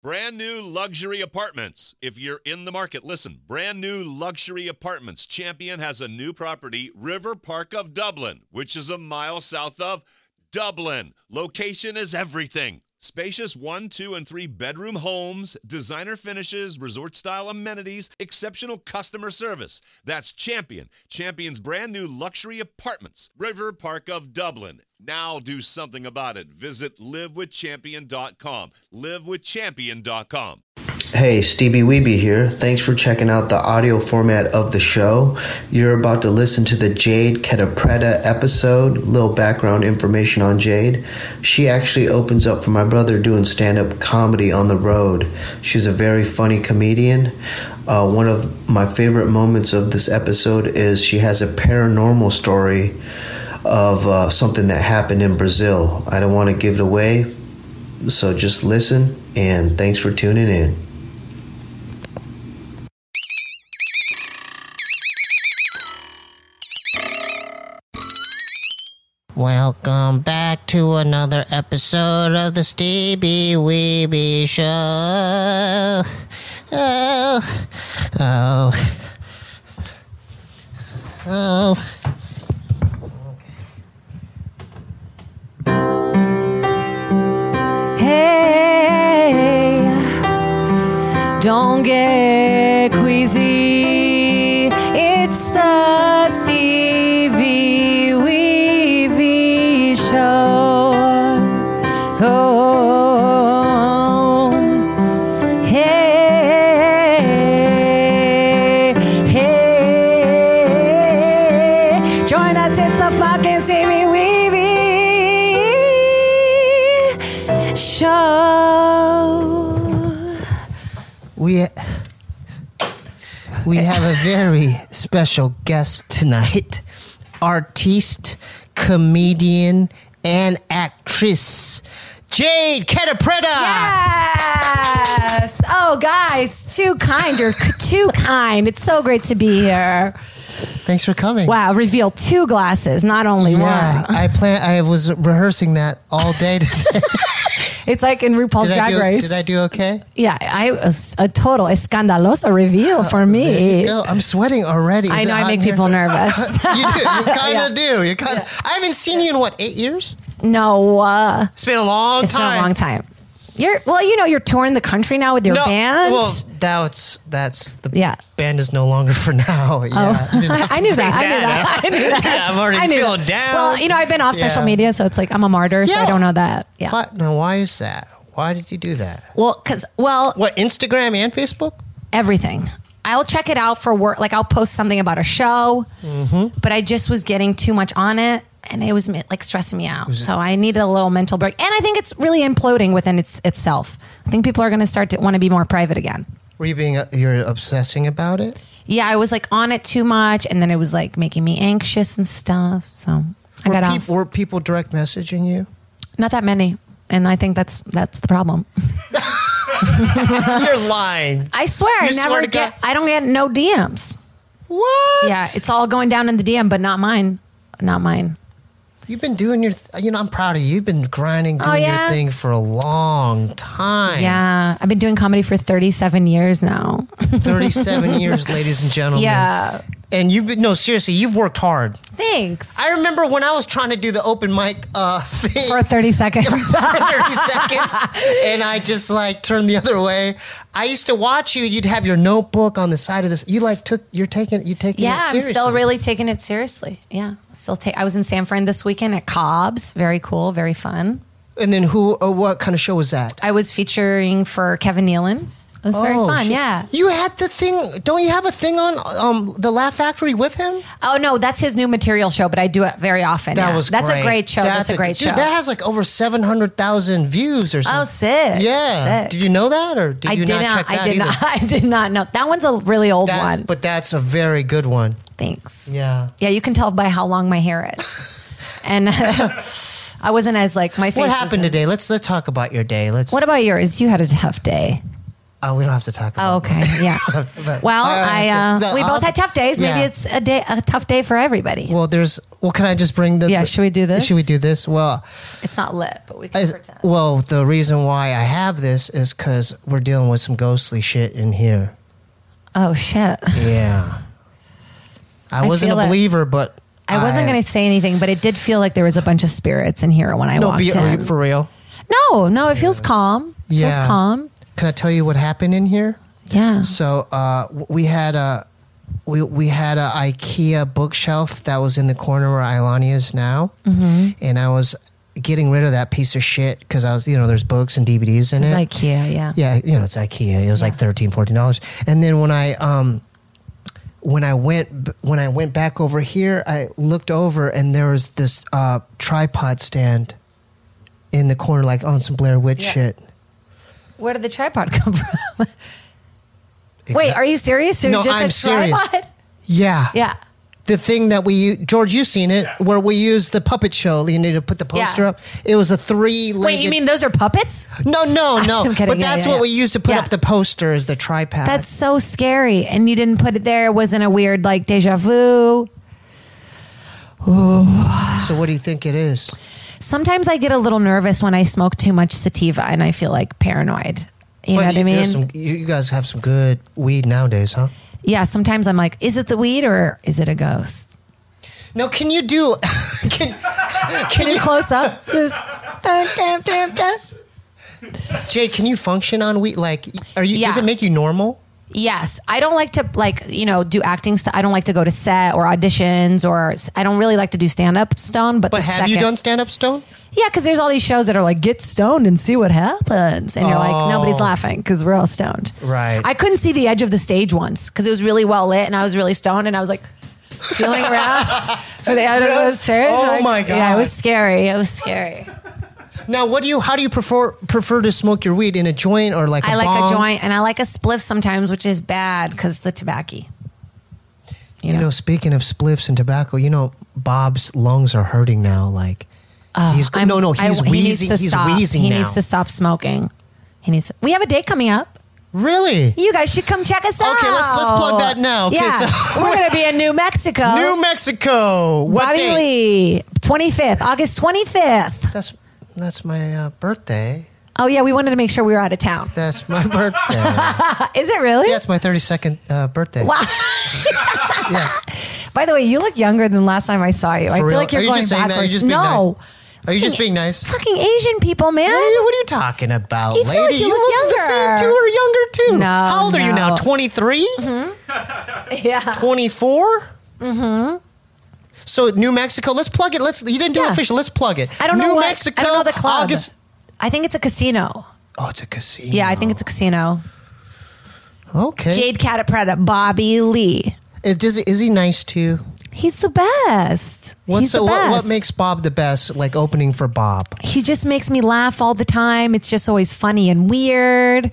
Brand new luxury apartments. If you're in the market, listen. Brand new luxury apartments. Champion has a new property, River Park of Dublin, which is a mile south of Dublin. Location is everything. Spacious 1, 2, and 3 bedroom homes, designer finishes, resort-style amenities, exceptional customer service. That's Champion. Champion's brand new luxury apartments. River Park of Dublin. Now do something about it. Visit livewithchampion.com. livewithchampion.com. Hey, Stevie Weeby here. Thanks for checking out the audio format of the show. You're about to listen to the Jade Ketapreda episode. Little background information on Jade. She actually opens up for my brother doing stand-up comedy on the road. She's a very funny comedian. One of my favorite moments of this episode is she has a paranormal story of something that happened in Brazil. I don't want to give it away, so just listen, and thanks for tuning in. Welcome back to another episode of the Stevie Weeby Show. Oh. Hey, don't get queasy. It's the Stevie Weeby Show. Oh, hey, join us. It's the fucking Stevie Weeby Show. We have a very special guest tonight. Artiste, comedian, and actress, Jade Ketapreda. Yes. Oh, guys, too kind. You're too kind. It's so great to be here. Thanks for coming. Wow, reveal 2 glasses, not only one. I was rehearsing that all day today. It's like in RuPaul's Drag Race. Did I do okay? Yeah, I was a total escandaloso reveal for me. There you go. I'm sweating already. I know, I make people nervous. You do. You kind of do. You kind of. I haven't seen you in 8 years? No. It's been a long time. It's been a long time. You're touring the country now with your band. Well, that's the band is no longer for now. Yeah, I knew that. Yeah, I'm already feeling down. Well, I've been off social media, so it's like I'm a martyr, so I don't know that. Yeah. What? Now, why is that? Why did you do that? Well, what, Instagram and Facebook? Everything. I'll check it out for work. Like I'll post something about a show, but I just was getting too much on it. And it was like stressing me out. So I needed a little mental break. And I think it's really imploding within itself. I think people are going to start to want to be more private again. Were you're obsessing about it? Yeah, I was like on it too much. And then it was like making me anxious and stuff. So I got off. Were people direct messaging you? Not that many. And I think that's the problem. You're lying. I swear, I don't get no DMs. What? Yeah, it's all going down in the DM, but not mine. Not mine. You've been doing I'm proud of you. You've been grinding, doing your thing for a long time. Yeah. I've been doing comedy for 37 years now. 37 years, ladies and gentlemen. Yeah. And seriously, you've worked hard. Thanks. I remember when I was trying to do the open mic thing. For 30 seconds. For 30 seconds. And I just turned the other way. I used to watch you. You'd have your notebook on the side of this. You're taking it seriously. Yeah, I'm still really taking it seriously. Yeah. I was in San Fran this weekend at Cobb's. Very cool. Very fun. And then what kind of show was that? I was featuring for Kevin Nealon. It was very fun, yeah. You had the thing, don't you have a thing on the Laugh Factory with him? Oh, no, that's his new material show, but I do it very often. That's a great show. That's a great show. That has over 700,000 views or something. Oh, sick. Yeah. Sick. Did you know that or did you not check that either? I did not know. That one's a really old one. But that's a very good one. Thanks. Yeah. Yeah, you can tell by how long my hair is. And I wasn't as my face. What happened today? Let's talk about your day. What about yours? You had a tough day. Oh, we don't have to talk about. Oh, okay. Yeah. But- Well, we both had tough days. Maybe Yeah. it's a tough day for everybody. Well, can I just bring the? Yeah, should we do this? Should we do this? Well, It's not lit, but we can pretend. well, the reason why I have this is because we're dealing with some ghostly shit in here. Oh shit! Yeah. I wasn't feel a it. believer, but I wasn't going to say anything, but it did feel like there was a bunch of spirits in here when I walked Are you in. for real? No, it feels calm. It feels Yeah. calm. Can I tell you what happened in here? Yeah. So we had a IKEA bookshelf that was in the corner where Ilani is now, and I was getting rid of that piece of shit because I was, there's books and DVDs in It's it. IKEA, yeah. Yeah, it's IKEA. It was like $13, $14. And then when I went back over here, I looked over and there was this tripod stand in the corner, like on some Blair Witch shit. Where did the tripod come from? Wait, are you serious? It was No, just I'm a serious. tripod? Yeah. Yeah. The thing that we use, George, you've seen it, where we use the puppet show. You need to put the poster Yeah. up. It was a 3-legged. Wait, you mean those are puppets? No. I'm kidding. But Yeah, that's yeah, what yeah. we used to put Yeah. up the poster as the tripod. That's so scary. And you didn't put it there. It wasn't a weird, like, deja vu. So what do you think it is? Sometimes I get a little nervous when I smoke too much sativa and I feel like paranoid. You know what I mean? there's you guys have some good weed nowadays, huh? Yeah, sometimes I'm like, is it the weed or is it a ghost? No, can you do? Can you Close up. Just, dun, dun, dun, dun. Jade, can you function on weed? Like, are you? Yeah. Does it make you normal? Yes, I don't like to do acting. I don't like to go to set or auditions, or I don't really like to do stand up stone. But But have you done stand up stone? Yeah, because there's all these shows that are like get stoned and see what happens, and you're like nobody's laughing because we're all stoned. Right. I couldn't see the edge of the stage once because it was really well lit and I was really stoned and I was like feeling around for the edge of the stage. Oh, Like, my God. Yeah, it was scary. It was scary. Now, how do you prefer to smoke your weed, in a joint or like a I like bong? a joint and I like a spliff sometimes, which is bad because the tobacco. You know, speaking of spliffs and tobacco, Bob's lungs are hurting now. Like, he's He needs wheezing. to He's stop. wheezing He now. needs to stop smoking. We have a date coming up. Really? You guys should come check us out. Okay, let's plug that now. Okay, Yeah, so- we're gonna be in New Mexico. New Mexico. What Bobby date? Lee, 25th, August 25th. That's my birthday. Oh yeah, we wanted to make sure we were out of town. That's my birthday. Is it really? Yeah, it's my 32nd birthday. Wow. Yeah. By the way, you look younger than last time I saw you. I feel real? like you're Are you going just saying that? backwards. Are you just being No. Are you just being nice? Fucking Asian people, man. What are you talking about, You feel lady? like you look the younger. same too, or younger too. No, How old are you now? no. 23? Yeah. 24? Mm-hmm. So New Mexico, let's plug it. You didn't do it Yeah. official. Let's plug it. I don't know New what. Mexico, I don't know the club. August. I think it's a casino. Oh, it's a casino. Yeah, I think it's a casino. Okay. Jade Catapretta, Bobby Lee. Is he nice too? He's the best. He's the best. What makes Bob the best? Like opening for Bob. He just makes me laugh all the time. It's just always funny and weird.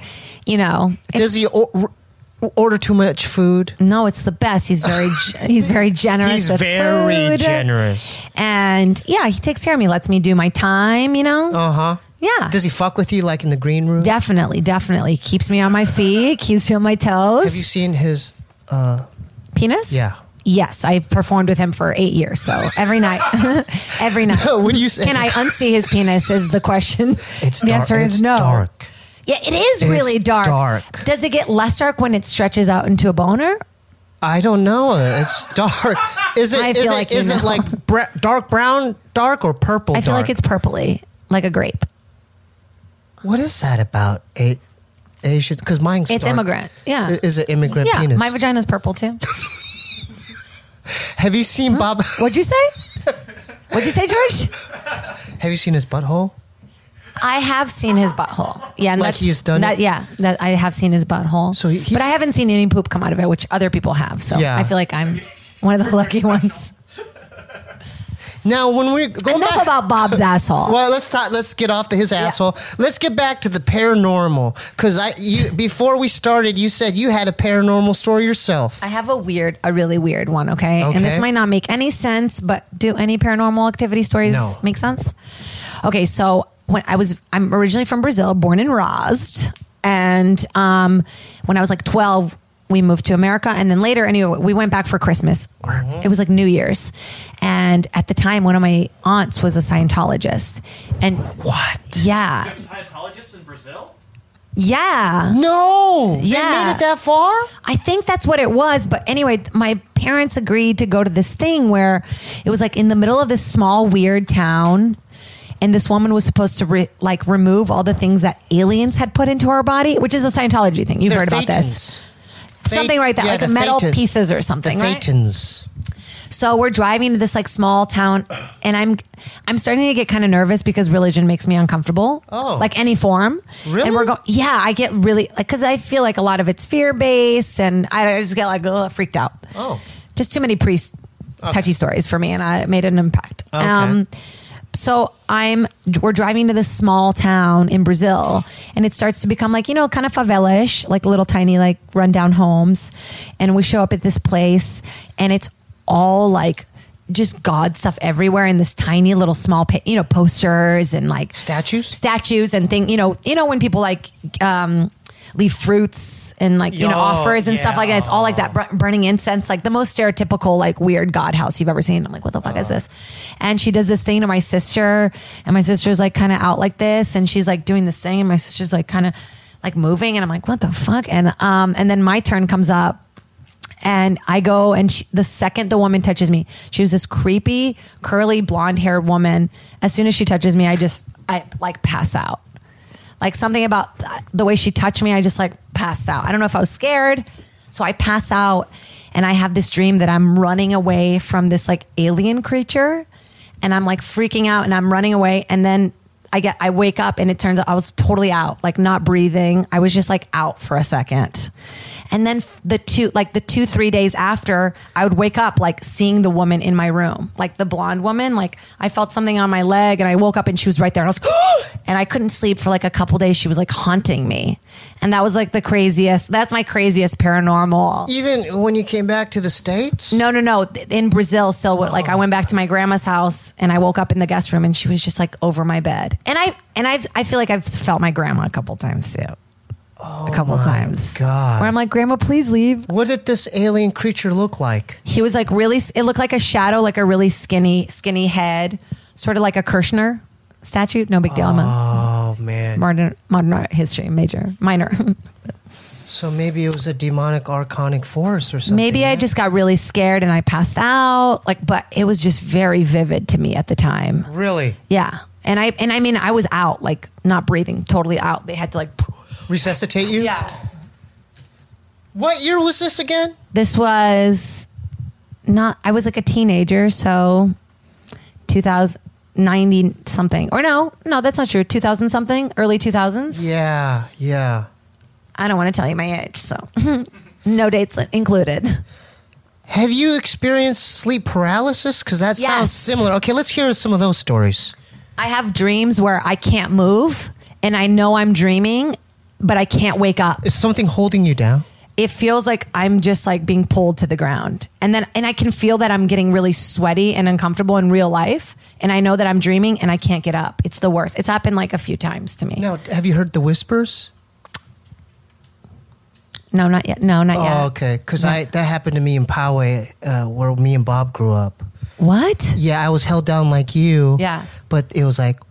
Does he order too much food? No, it's the best. He's very generous. He's with very food. generous. And yeah, he takes care of me. Lets me do my time. Uh-huh. Yeah. Does he fuck with you like in the green room? Definitely. Keeps me on my feet. Keeps me on my toes. Have you seen his penis? Yeah. Yes, I've performed with him for 8 years. So every night, every night. What do you say? Can I unsee his penis? Is the question. It's the dark. answer is It's no. dark. Yeah, it is really It's dark. dark. Does it get less dark when it stretches out into a boner? I don't know. It's dark. Is it? I feel like you is it know. like dark brown, dark or purple? I feel dark? like it's purpley, like a grape. What is that about? Asian? Because mine's It's dark. immigrant. Yeah. Is it immigrant Yeah, penis? my vagina's purple too. Have you seen Bob? What'd you say? What'd you say, George? Have you seen his butthole? I have seen his butthole. Yeah, and Like he's done it? Yeah, that I have seen his butthole. So he's- but I haven't seen any poop come out of it, which other people have. So Yeah. I feel like I'm one of the lucky ones. Now, when we're going Enough back, about Bob's asshole. well, let's get off his asshole. Let's get back to the paranormal. Because before we started, you said you had a paranormal story yourself. I have a really weird one, okay? And this Okay. might not make any sense, but do any paranormal activity stories No. make sense? Okay, so I'm originally from Brazil, born in Rozd. And when I was like 12, we moved to America. And then later, anyway, we went back for Christmas. It was like New Year's. And at the time, one of my aunts was a Scientologist. And What? yeah. You have Scientologists in Brazil? Yeah. No. They Yeah. made it that far? I think that's what it was. But anyway, my parents agreed to go to this thing where it was like in the middle of this small, weird town. And this woman was supposed to remove all the things that aliens had put into her body, which is a Scientology thing. You've They're heard about this. Thetans. Something like that, Yeah, like the metal Thetans. pieces or something, The right? Thetans. So we're driving to this like small town, and I'm starting to get kind of nervous because religion makes me uncomfortable. Oh. Like any form. Really? And we're going. Yeah, I get really like because I feel like a lot of it's fear based, and I just get like freaked out. Oh. Just too many priest touchy stories for me, and I made an impact. Okay. So we're driving to this small town in Brazil, and it starts to become like, kind of favela-ish, like little tiny, like rundown homes. And we show up at this place, and it's all like just God stuff everywhere in this tiny little small, posters and like statues and thing. When people like, leave fruits and like, offers and stuff like that. It's all like that burning incense, like the most stereotypical, like weird God house you've ever seen. I'm like, what the fuck is this? And she does this thing to my sister, and my sister's like kind of out like this, and she's like doing this thing, and my sister's like kind of like moving, and I'm like, what the fuck? And then my turn comes up, and I go, and the second the woman touches me, she was this creepy, curly, blonde haired woman. As soon as she touches me, I like pass out. Like something about the way she touched me, I just like passed out. I don't know if I was scared. So I pass out, and I have this dream that I'm running away from this like alien creature, and I'm like freaking out, and I'm running away. And then I wake up, and it turns out I was totally out, like not breathing. I was just like out for a second. And then the 2-3 days after, I would wake up like seeing the woman in my room, like the blonde woman. Like I felt something on my leg, and I woke up and she was right there. And I was like, oh! And I couldn't sleep for like a couple days. She was like haunting me. And that was like the craziest. That's my craziest paranormal. Even when you came back to the States? No. In Brazil, still, like I went back to my grandma's house, and I woke up in the guest room, and she was just like over my bed. And I feel like I've felt my grandma a couple times too. A couple times. God. Where I'm like, Grandma, please leave. What did this alien creature look like? He was like it looked like a shadow, like a really skinny head, sort of like a Kirchner statue. No big deal. Oh, man. Modern art history, minor. So maybe it was a demonic archonic force or something. Maybe I just got really scared and I passed out. But it was just very vivid to me at the time. Really? Yeah. And I mean, I was out, like not breathing, totally out. They had to like resuscitate you? Yeah. What year was this again? This was I was like a teenager, so 2090 something. Or no, that's not true. 2000 something, early 2000s. Yeah. I don't want to tell you my age, so no dates included. Have you experienced sleep paralysis? Because that sounds similar. Okay, let's hear some of those stories. I have dreams where I can't move, and I know I'm dreaming, but I can't wake up. Is something holding you down? It feels like I'm just like being pulled to the ground. And I can feel that I'm getting really sweaty and uncomfortable in real life. And I know that I'm dreaming and I can't get up. It's the worst. It's happened like a few times to me. Now, have you heard the whispers? No, not yet. No, not yet. Oh, okay. Because that happened to me in Poway, where me and Bob grew up. What? Yeah, I was held down like you. Yeah. But it was like...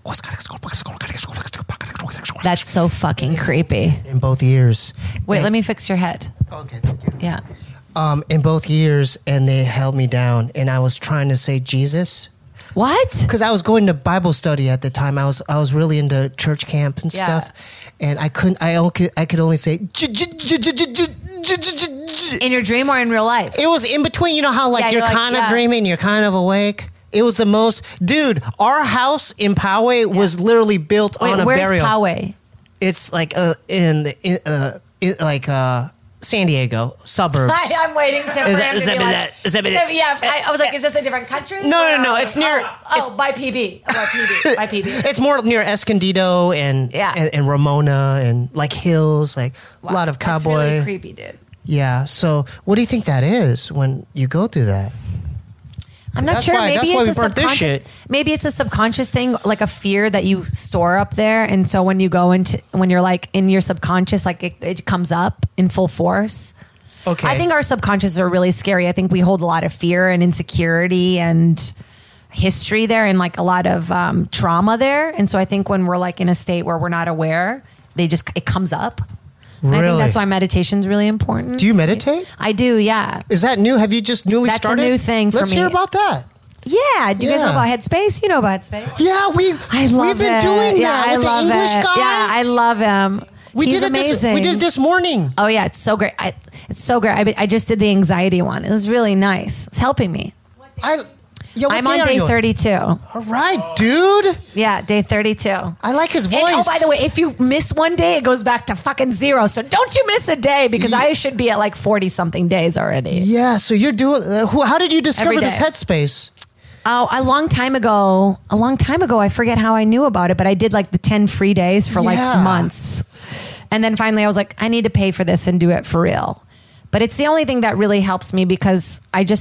That's so fucking creepy. In both ears. Wait, let me fix your head. Okay, thank you. Yeah. In both ears, and they held me down, and I was trying to say Jesus. What? Because I was going to Bible study at the time. I was really into church camp and stuff, and I could only say in your dream or in real life. It was in between. You know how like you're kind of dreaming, you're kind of awake. It was the most, dude. Our house in Poway was literally built on a burial. Where's Poway? It's like in San Diego suburbs. I'm waiting to. I was like, is this a different country? No. It's near. By PB. By PB. It's more near Escondido and Ramona and like hills, like a lot of cowboy. That's really creepy, dude. Yeah. So, what do you think that is when you go through that? I'm not sure. That's Maybe why it's we a burnt this subconscious. shit. Maybe it's a subconscious thing, like a fear that you store up there, and so when you go into when you're like in your subconscious, like it comes up in full force. Okay. I think our subconscious are really scary. I think we hold a lot of fear and insecurity and history there, and like a lot of trauma there. And so I think when we're like in a state where we're not aware, it comes up. And I think Really? that's why meditation's really important. Do you meditate? I do. Yeah. Is that new? Have you just newly That's a started? new thing for Let's me. hear about that. Yeah. Do you guys know Yeah. about Headspace? You know about Headspace. Yeah, I love we've been it. doing Yeah, that I with the love English it. guy. Yeah, I love him. we He's did it amazing. we did it this morning. Oh yeah, it's so great. It's so great. I just did the anxiety one. It was really nice. It's helping me. What I'm day on are day you 32. All right, dude. Yeah, day 32. I like his voice. And, oh, by the way, if you miss one day, it goes back to fucking 0. So don't you miss a day because I should be at like 40 something days already. Yeah, so you're doing. How did you discover Every this day. headspace? Oh, a long time ago, I forget how I knew about it, but I did like the 10 free days for like Yeah. months. And then finally I was like, I need to pay for this and do it for real. But it's the only thing that really helps me because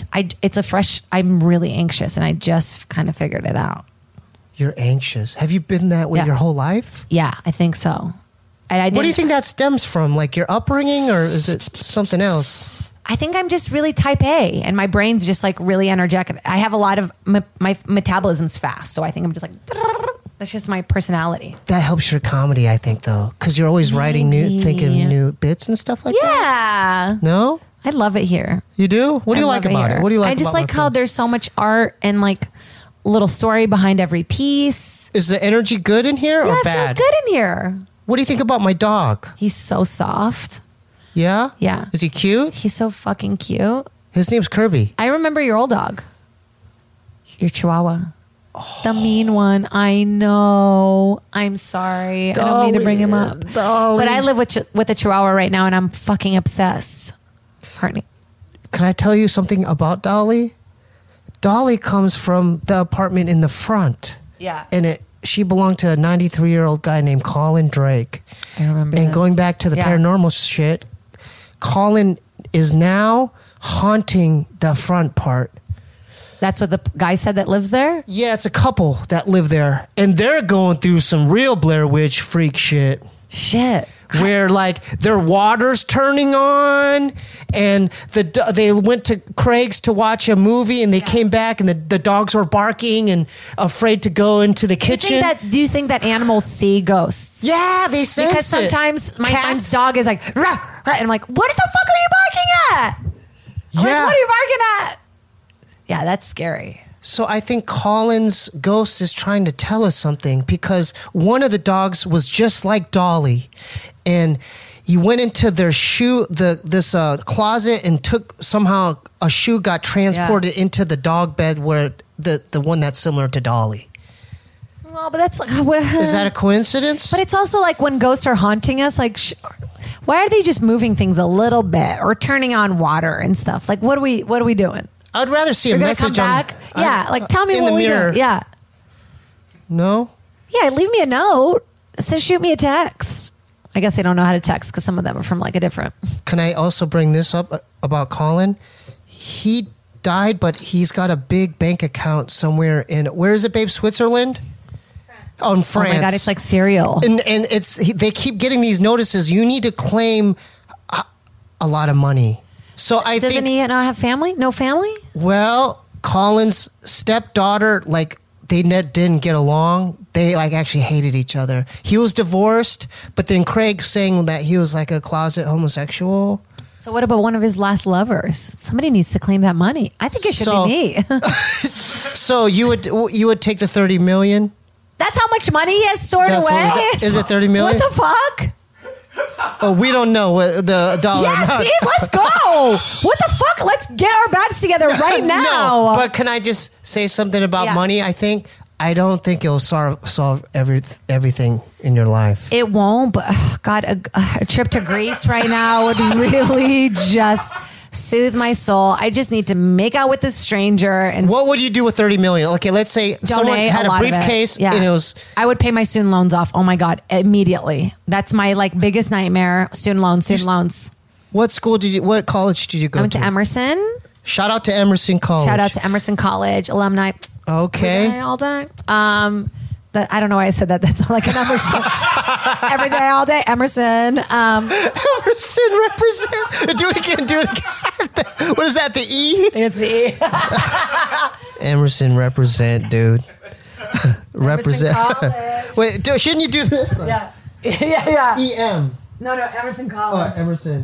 I'm really anxious and I just kind of figured it out. You're anxious. Have you been that way Yeah. your whole life? Yeah, I think so. And What do you think that stems from? Like your upbringing, or is it something else? I think I'm just really type A and my brain's just like really energetic. I have a lot of, my metabolism's fast. So I think I'm just like, that's just my personality. That helps your comedy, I think, though, because you're always writing thinking new bits and stuff like that. Yeah. No, I love it here. you do. What do you like about it? What do you like? I just about like my how film? there's so much art and like little story behind every piece. Is the energy good in here or Yeah, it bad? feels good in here. What do you think about my dog? He's so soft. Yeah, Yeah. Is he cute? He's so fucking cute. His name's Kirby. I remember your old dog. Your Chihuahua. The mean one. I know. I'm sorry. I don't mean to bring him up. Dolly. But I live with a Chihuahua right now and I'm fucking obsessed. Courtney. Can I tell you something about Dolly? Dolly comes from the apartment in the front. Yeah. And she belonged to a 93-year-old guy named Colin Drake. I remember And this. going back to the Yeah. paranormal shit, Colin is now haunting the front part. That's what the guy said that lives there? Yeah, it's a couple that live there. And they're going through some real Blair Witch freak shit. Shit. Where like their water's turning on, and they went to Craig's to watch a movie, and they came back, and the dogs were barking and afraid to go into the kitchen. Do you think that animals see ghosts? Yeah, they sense Because it. sometimes my Cats- friend's dog is like, rah, rah, and I'm like, what the fuck are you barking at? I'm Yeah. like, what are you barking at? Yeah, that's scary. So I think Colin's ghost is trying to tell us something, because one of the dogs was just like Dolly, and he went into their this closet and somehow a shoe got transported into the dog bed where the one that's similar to Dolly. Well, but that's like, what? Is that a coincidence? But it's also like when ghosts are haunting us, like, why are they just moving things a little bit or turning on water and stuff? Like, what are we doing? I'd rather see You're a gonna message come back? Yeah, like tell me in what the we mirror. do. Yeah, No. yeah. Leave me a note. Say shoot me a text. I guess they don't know how to text because some of them are from like a different. Can I also bring this up about Colin? He died, but he's got a big bank account somewhere in, where is it, babe? Switzerland? Oh, in France. Oh my god, it's like cereal. And they keep getting these notices. You need to claim a lot of money. So I Doesn't think, he not have family? No family? well, Colin's stepdaughter, like they didn't get along. They like actually hated each other. He was divorced, but then Craig saying that he was like a closet homosexual. So what about one of his last lovers? Somebody needs to claim that money. I think it should So- be me. So you would take the 30 million? That's how much money he has stored That's away. what is it 30 million? What the fuck? Oh, we don't know what the dollar Yeah, amount. see, let's go. What the fuck? Let's get our bags together right now. No, but can I just say something about Yeah. money? I don't think it'll solve everything in your life. It won't, but God, a trip to Greece right now would really just soothe my soul. I just need to make out with this stranger and What would you do with 30 million? Okay, let's say someone donate had a a lot of it. briefcase Yeah. and it was I would pay my student loans off. Oh my God, immediately. That's my like biggest nightmare. Student loans. what college did you go I went to to? Emerson. Shout out to Emerson College. Shout out to Emerson College alumni. Okay. All day. I don't know why I said that. That's like an Emerson. Every day, all day. Emerson. Emerson represent. Do it again. What is that? The E? It's the Emerson represent, dude. Represent. College. Wait, shouldn't you do this? Yeah. Yeah. EM. No, Emerson Oh, College. Emerson.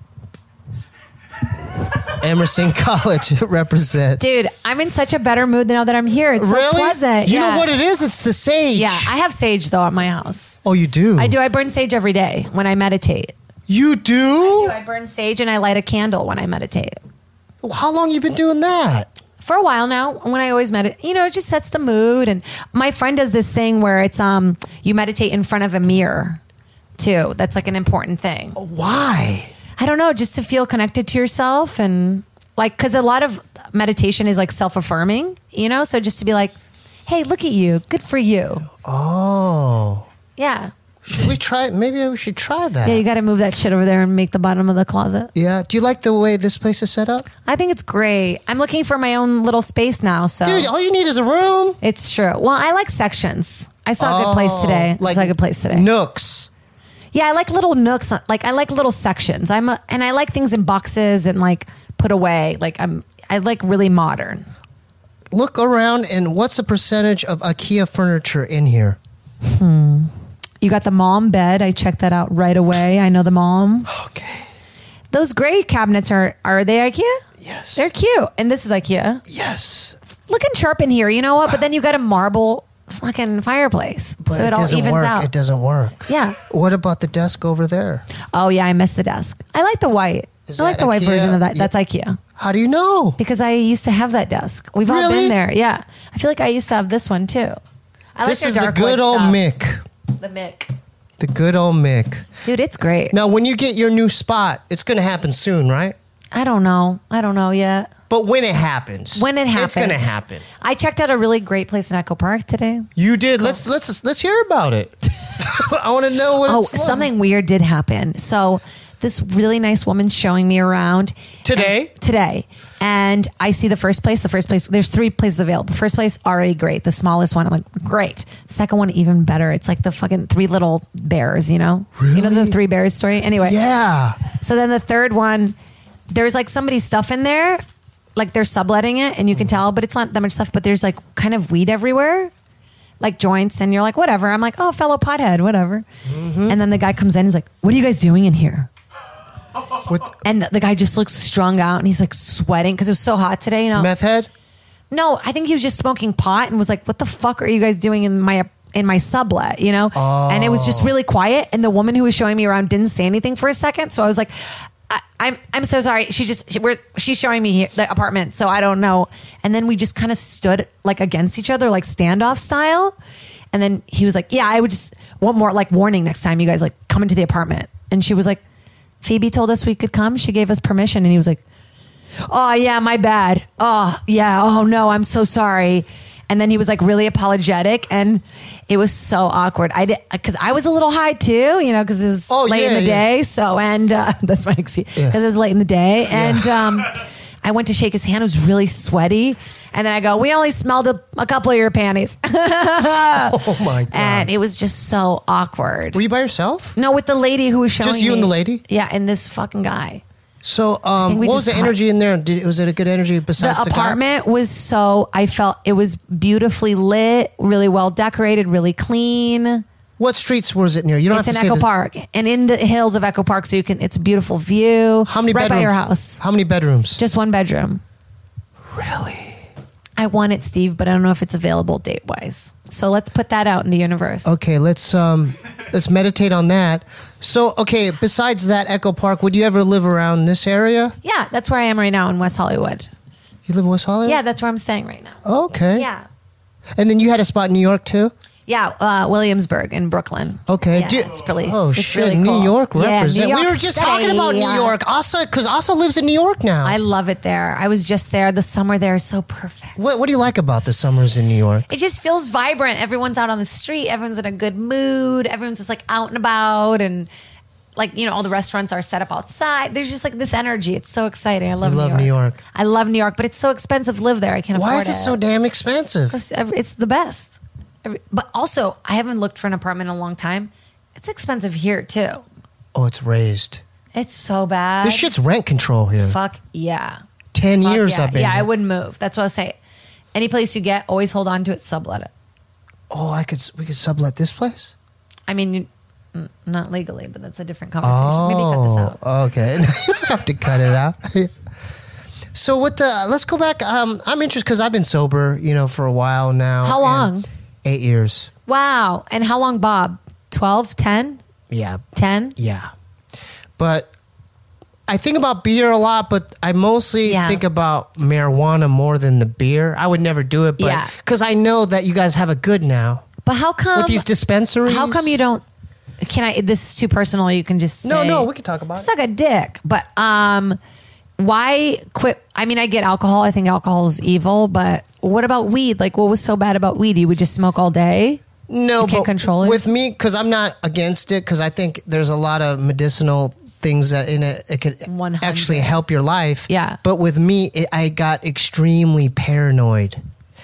Emerson College represent. Dude, I'm in such a better mood now that I'm here. It's so Really? pleasant. You Yeah. know what it is? It's the sage. Yeah, I have sage though at my house. Oh, you do? I do. I burn sage every day when I meditate. You do? I burn sage and I light a candle when I meditate. How long you been doing that? For a while now, when I always meditate, it just sets the mood. And my friend does this thing where it's you meditate in front of a mirror too. That's like an important thing. Why? I don't know, just to feel connected to yourself and like, because a lot of meditation is like self-affirming, so just to be like, hey, look at you, good for you. Oh. Yeah. Should we try? Maybe we should try that. Yeah, you got to move that shit over there and make the bottom of the closet. Yeah. Do you like the way this place is set up? I think it's great. I'm looking for my own little space now, so. Dude, all you need is a room. It's true. Well, I like sections. I saw a good place today. I saw a good place today. Nooks. Yeah, I like little nooks. Like I like little sections. And I like things in boxes and like put away. I like really modern. Look around, and what's the percentage of IKEA furniture in here? You got the mom bed. I checked that out right away. I know the mom. Okay. Those gray cabinets are they IKEA? Yes. They're cute. And this is IKEA. Yes. Looking sharp in here. You know what? But then you got a marble fucking fireplace. But so it all doesn't evens work. out. It doesn't work. Yeah. What about the desk over there? Oh yeah, I missed the desk. I like the white. Is I like that the white IKEA? version of that. Yeah. That's IKEA. How do you know? Because I used to have that desk. We've all Really? been there. Yeah. I feel like I used to have this one too. I This like is their the dark good wood old stuff. Mick. The Mick. The good old Mick. Dude, it's great. Now, when you get your new spot, it's going to happen soon, right? I don't know yet. But when it happens, When it happens. it's going to happen. I checked out a really great place in Echo Park today. You did. Let's hear about it. I want to know what Oh, it's like. something weird did happen. So this really nice woman's showing me around today, and I see the first place. There's 3 places available. First place already great. The smallest one, I'm like, great. Second one even better. It's like the fucking 3 little bears. You know the 3 bears story. Anyway, Yeah. So then the third one, there's like somebody's stuff in there, like they're subletting it, and you can tell, but it's not that much stuff. But there's like kind of weed everywhere, like joints, and you're like, whatever. I'm like, oh, fellow pothead, whatever. And then the guy comes in, he's like, what are you guys doing in here? And the guy just looks strung out, and he's like sweating because it was so hot today. Meth head? No, I think he was just smoking pot and was like, what the fuck are you guys doing in my sublet, And it was just really quiet. And the woman who was showing me around didn't say anything for a second. So I was like, I'm so sorry. She's showing me the apartment, so I don't know. And then we just kind of stood like against each other, like standoff style. And then he was like, yeah, I would just want more like warning next time you guys like come into the apartment. And she was like, Phoebe told us we could come. She gave us permission. And he was like, oh yeah, my bad. Oh yeah. Oh no, I'm so sorry. And then he was like really apologetic, and it was so awkward. Because I was a little high too, because it was late in the day. So, and that's my excuse, because it was late in the day. And I went to shake his hand. It was really sweaty. And then I go, we only smelled a couple of your panties. Oh my God. And it was just so awkward. Were you by yourself? No, with the lady who was showing me. Just you and the lady? Yeah, and this fucking guy. So, we what was just the energy in there? Was it a good energy besides The apartment was I felt it was beautifully lit, really well decorated, really clean. What streets was it near? You don't It's have in to say Echo Park and in the hills of Echo Park, so it's a beautiful view. How many right bedrooms? by your house? How many bedrooms? Just 1 bedroom. Really? I want it, Steve, but I don't know if it's available date wise. So let's put that out in the universe. Okay, let's meditate on that. So, okay, besides that Echo Park, would you ever live around this area? Yeah, that's where I am right now in West Hollywood. You live in West Hollywood? Yeah, that's where I'm staying right now. Okay. Yeah. And then you had a spot in New York too? Yeah, Williamsburg in Brooklyn. Okay. Yeah, it's really Oh, it's shit. really New cool. York Yeah, represent. New We York were just City. talking about New Yeah. York. Asa, because Asa lives in New York now. I love it there. I was just there. The summer there is so perfect. What do you like about the summers in New York? It just feels vibrant. Everyone's out on the street. Everyone's in a good mood. Everyone's just like out and about. And like, you know, all the restaurants are set up outside. There's just like this energy. It's so exciting. I love New York. I love New York, but it's so expensive to live there. I can't afford it. Why is it so damn expensive? It's the best. But also, I haven't looked for an apartment in a long time. It's expensive here too. Oh, it's raised. It's so bad. This shit's rent control here. Fuck yeah. 10 Fuck years yeah. I've been Yeah, here. I wouldn't move. That's what I was saying. Any place you get, always hold on to it, sublet it. Oh, we could sublet this place? I mean, not legally, but that's a different conversation. Maybe cut this out. Oh, okay. You don't have to cut it out. So let's go back. I'm interested because I've been sober, you know, for a while now. How long? 8 years. Wow. And how long, Bob? 12, 10, Yeah. 10? Yeah. But I think about beer a lot, but I mostly Yeah. think about marijuana more than the beer. I would never do it, but Yeah. because I know that you guys have it good now But how come? with these dispensaries. How come you don't? Can I? This is too personal. You can just say, No, we can talk about it. suck a dick. But why quit? I mean, I get alcohol. I think alcohol is evil. But what about weed? Like, what was so bad about weed? You would just smoke all day. No, You can't but control it? with me because I'm not against it because I think there's a lot of medicinal things that in it could 100. actually help your life. Yeah. But with me, I got extremely paranoid,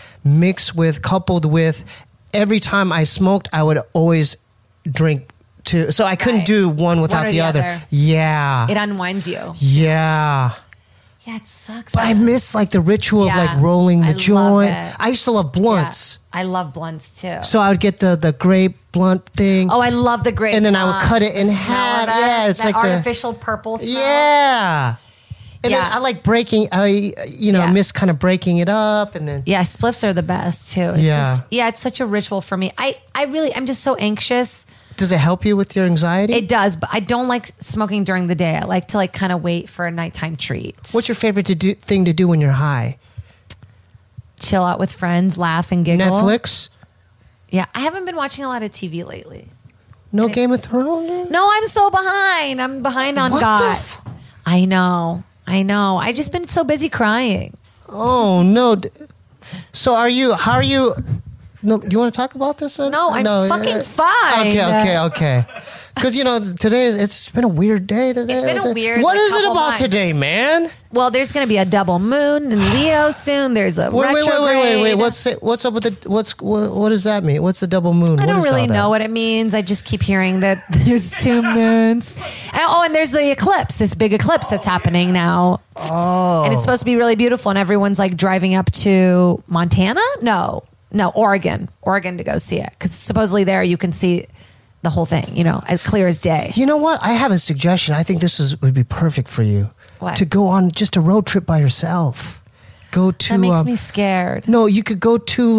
coupled with every time I smoked, I would always drink too. So I couldn't Right. do one without One or the the other. other. Yeah. It unwinds you. Yeah. Yeah, it sucks. But I miss like the ritual of Yeah. like rolling I the love joint. it. I used to love blunts. Yeah. I love blunts too. So I would get the grape blunt thing. Oh, I love the grape. And then I would cut it in The smell half. of it, Yeah, it's that like the- artificial purple smell. Yeah. And then Yeah. I like breaking, Yeah. miss kind of breaking it up and then. Yeah, spliffs are the best too. It's Yeah. it's such a ritual for me. I'm just so anxious. Does it help you with your anxiety? It does, but I don't like smoking during the day. I like to like kind of wait for a nighttime treat. What's your favorite thing to do when you're high? Chill out with friends, laugh and giggle. Netflix? Yeah, I haven't been watching a lot of TV lately. No Game of Thrones? No, I'm so behind. I'm behind on What the God. I know. I just been so busy crying. Oh, no. So how are you? No, do you want to talk about this? No, I'm fucking fine. Okay. Because, today, it's been a weird day today. It's been a weird, What like, is it couple about months. today, man? Well, there's going to be a double moon in Leo soon. There's a retrograde. Wait. What's up with what does that mean? What's the double moon? I What don't is all really that? know what it means. I just keep hearing that there's 2 moons. And there's the eclipse, this big eclipse that's happening now. Oh. And it's supposed to be really beautiful. And everyone's like driving up to Montana? No, Oregon to go see it. Because supposedly there you can see the whole thing, as clear as day. You know what? I have a suggestion. I think would be perfect for you. What? To go on just a road trip by yourself. Go to. That makes me scared. No, you could go to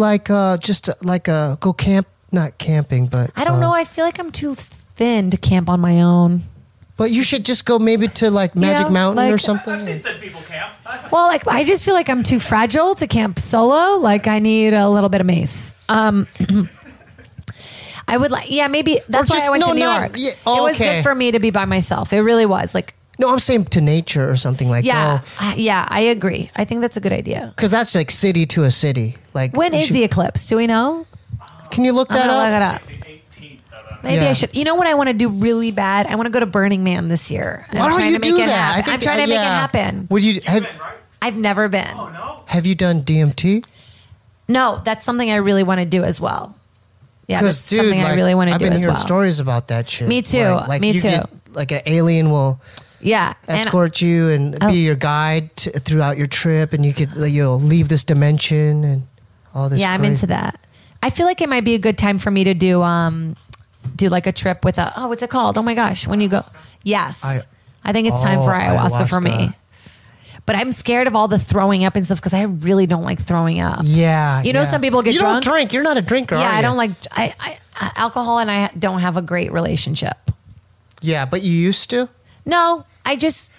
go camp. Not camping, but I don't know. I feel like I'm too thin to camp on my own. But you should just go maybe to like Magic Mountain or like- something. I've seen thin people camp. Well, I just feel like I'm too fragile to camp solo. Like I need a little bit of mace. I would maybe that's Or why just- I went no, to New not- York. yeah, It was okay. good for me to be by myself. It really was. Like, No, I'm saying to nature or something like yeah, I agree. I think that's a good idea. because that's like city to a city. Like When you is should- the eclipse? Do we know? Can you look I'm that gonna up? look it up. The 18th of Maybe Yeah. I should. You know what I want to do really bad? I want to go to Burning Man this year. Why I'm don't trying you to make do it that? happen. I'm trying to make it happen. Would you have? right? I've never been. Oh, no? Have you done DMT? No, that's something I really want to do as well. Yeah, that's Because, dude, something I like, really want to I've do been as hearing well. stories about that shit. Me too. Like Me you too. Get, like an alien will Yeah, and- escort you and Oh. be your guide throughout your trip, and you'll leave this dimension and all this. Yeah, I'm crazy- into that. I feel like it might be a good time for me to do like a trip with what's it called? Oh my gosh, when you go. Yes. I think it's time for ayahuasca for me. ayahuasca. But I'm scared of all the throwing up and stuff because I really don't like throwing up. Yeah, You know, yeah. some people get you drunk. don't drink. You're not a drinker. Yeah, are I you? don't like alcohol and I don't have a great relationship. Yeah, but you used to. No, I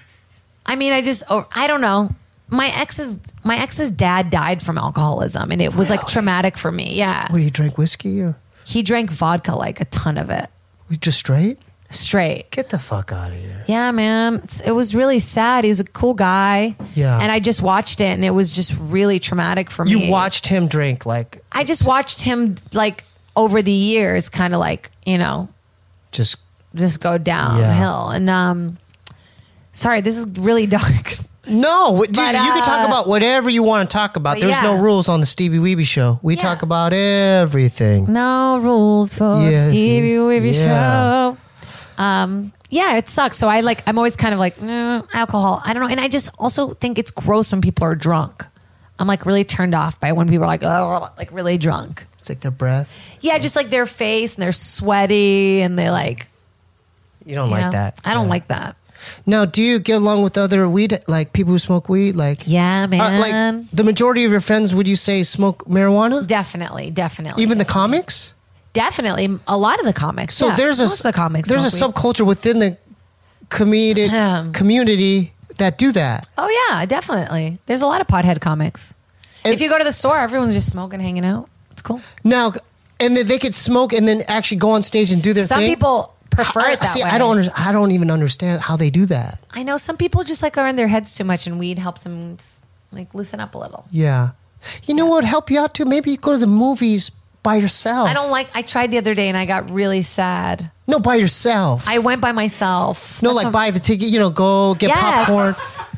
don't know. My ex's dad died from alcoholism and it was like traumatic for me. Yeah. Well, you drank whiskey or He drank vodka, like a ton of it, you just straight? straight. Get the fuck out of here. Yeah, man. It was really sad. He was a cool guy. Yeah. And I just watched it and it was just really traumatic for me. You watched him drink like I just watched him like over the years, kind of like, just just go downhill. And sorry, this is really dark. No, you can talk about whatever you want to talk about. but There's no yeah. rules on the Stevie Weeby Show. We Yeah. talk about everything. No rules for Yes, Stevie Weeby yeah. Show. Yeah, it sucks. So I'm always kind of like, alcohol. I don't know. And I just also think it's gross when people are drunk. I'm like really turned off by when people are like, oh, like really drunk. It's like their breath. Yeah, just like their face and they're sweaty and they like, You don't you like know, that. I don't Yeah. like that. Now, do you get along with other weed, like people who smoke weed? Like, Yeah, man. like the majority of your friends, would you say smoke marijuana? Definitely. Even the comics? Definitely. A lot of the comics. So yeah. there's Most of the comics. there's a smoke weed. subculture within the community that do that. Oh, yeah, definitely. There's a lot of pothead comics. And- if you go to the store, everyone's just smoking, hanging out. It's cool. Now, and then they could smoke and then actually go on stage and do their Some thing. people prefer it that way. I don't even understand how they do that. I know some people just like are in their heads too much, and weed helps them like loosen up a little. Yeah. You know what would help you out too? Maybe you go to the movies by yourself. I tried the other day and I got really sad. No, by yourself. I went by myself. no, That's like what- buy the ticket, go get popcorn.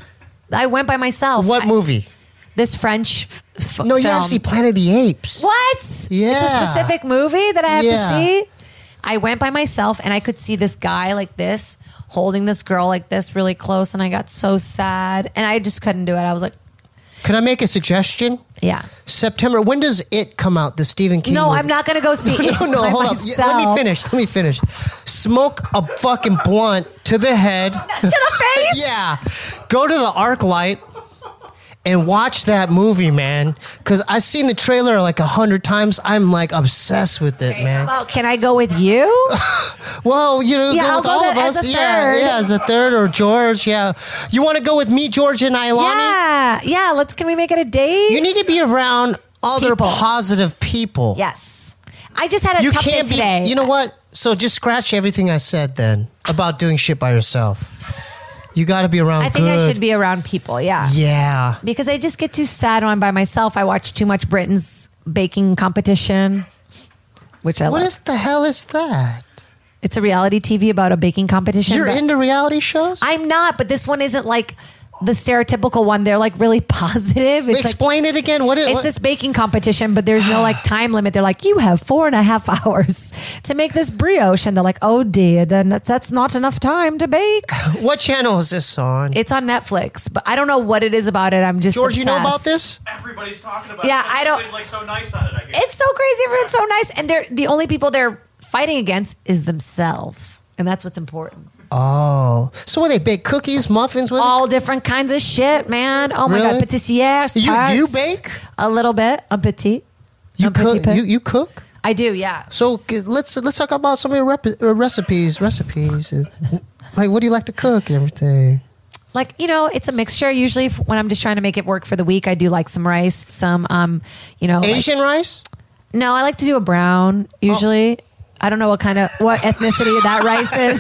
I went by myself. What movie? This French No, you have film. to see Planet of the Apes. What? Yeah. It's a specific movie that I have Yeah. to see? I went by myself and I could see this guy like this holding this girl like this really close, and I got so sad and I just couldn't do it. I was like, Can I make a suggestion? yeah. September. When does It come out? The Stephen King No, movie? I'm not going to go see it. No, by hold up. myself. Let me finish. Smoke a fucking blunt to the head. To the face? Yeah. Go to the ArcLight and watch that movie, man. Because I've seen the trailer like 100 times. I'm like obsessed with it, man. Well, can I go with you? Well, Yeah, go I'll with go all of as us. a Yeah, third. yeah, as a third or George. Yeah. You want to go with me, George, and Ilani? Yeah. Can we make it a date? You need to be around other People. positive people. Yes. I just had a You tough day can't be. today. You know what? So just scratch everything I said then about doing shit by yourself. You got to be around. I think good. I should be around people. Yeah. Yeah. Because I just get too sad when I'm by myself. I watch too much Britain's baking competition, which I What love. is the hell is that? It's a reality TV about a baking competition. You're but into reality shows? I'm not, but this one isn't like the stereotypical one. They're like really positive. It's like Explain it again. What is it's what? this baking competition, but there's no like time limit. They're like, you have 4.5 hours to make this brioche, and they're like, oh dear, then that's not enough time to bake. What channel is this on? It's on Netflix, but I don't know what it is about it. I'm just George, you know about obsessed. this? Everybody's talking about Yeah, it. 'cause I don't- Everybody's like so nice on it, I hear. It's so crazy. Everyone's so nice, and they're the only people they're fighting against is themselves, and that's what's important. Oh. So what, they bake cookies, muffins with it? All different kinds of shit, man. Oh my Really? god, pâtissières. You do tarts. bake? A little bit, un petit. You Un petit cook? peu. You cook? I do, yeah. So let's talk about some of your recipes. Like, what do you like to cook and everything? Like, it's a mixture. Usually when I'm just trying to make it work for the week, I do like some rice, some like- Asian rice? no, I like to do a brown usually. I don't know what ethnicity that rice is.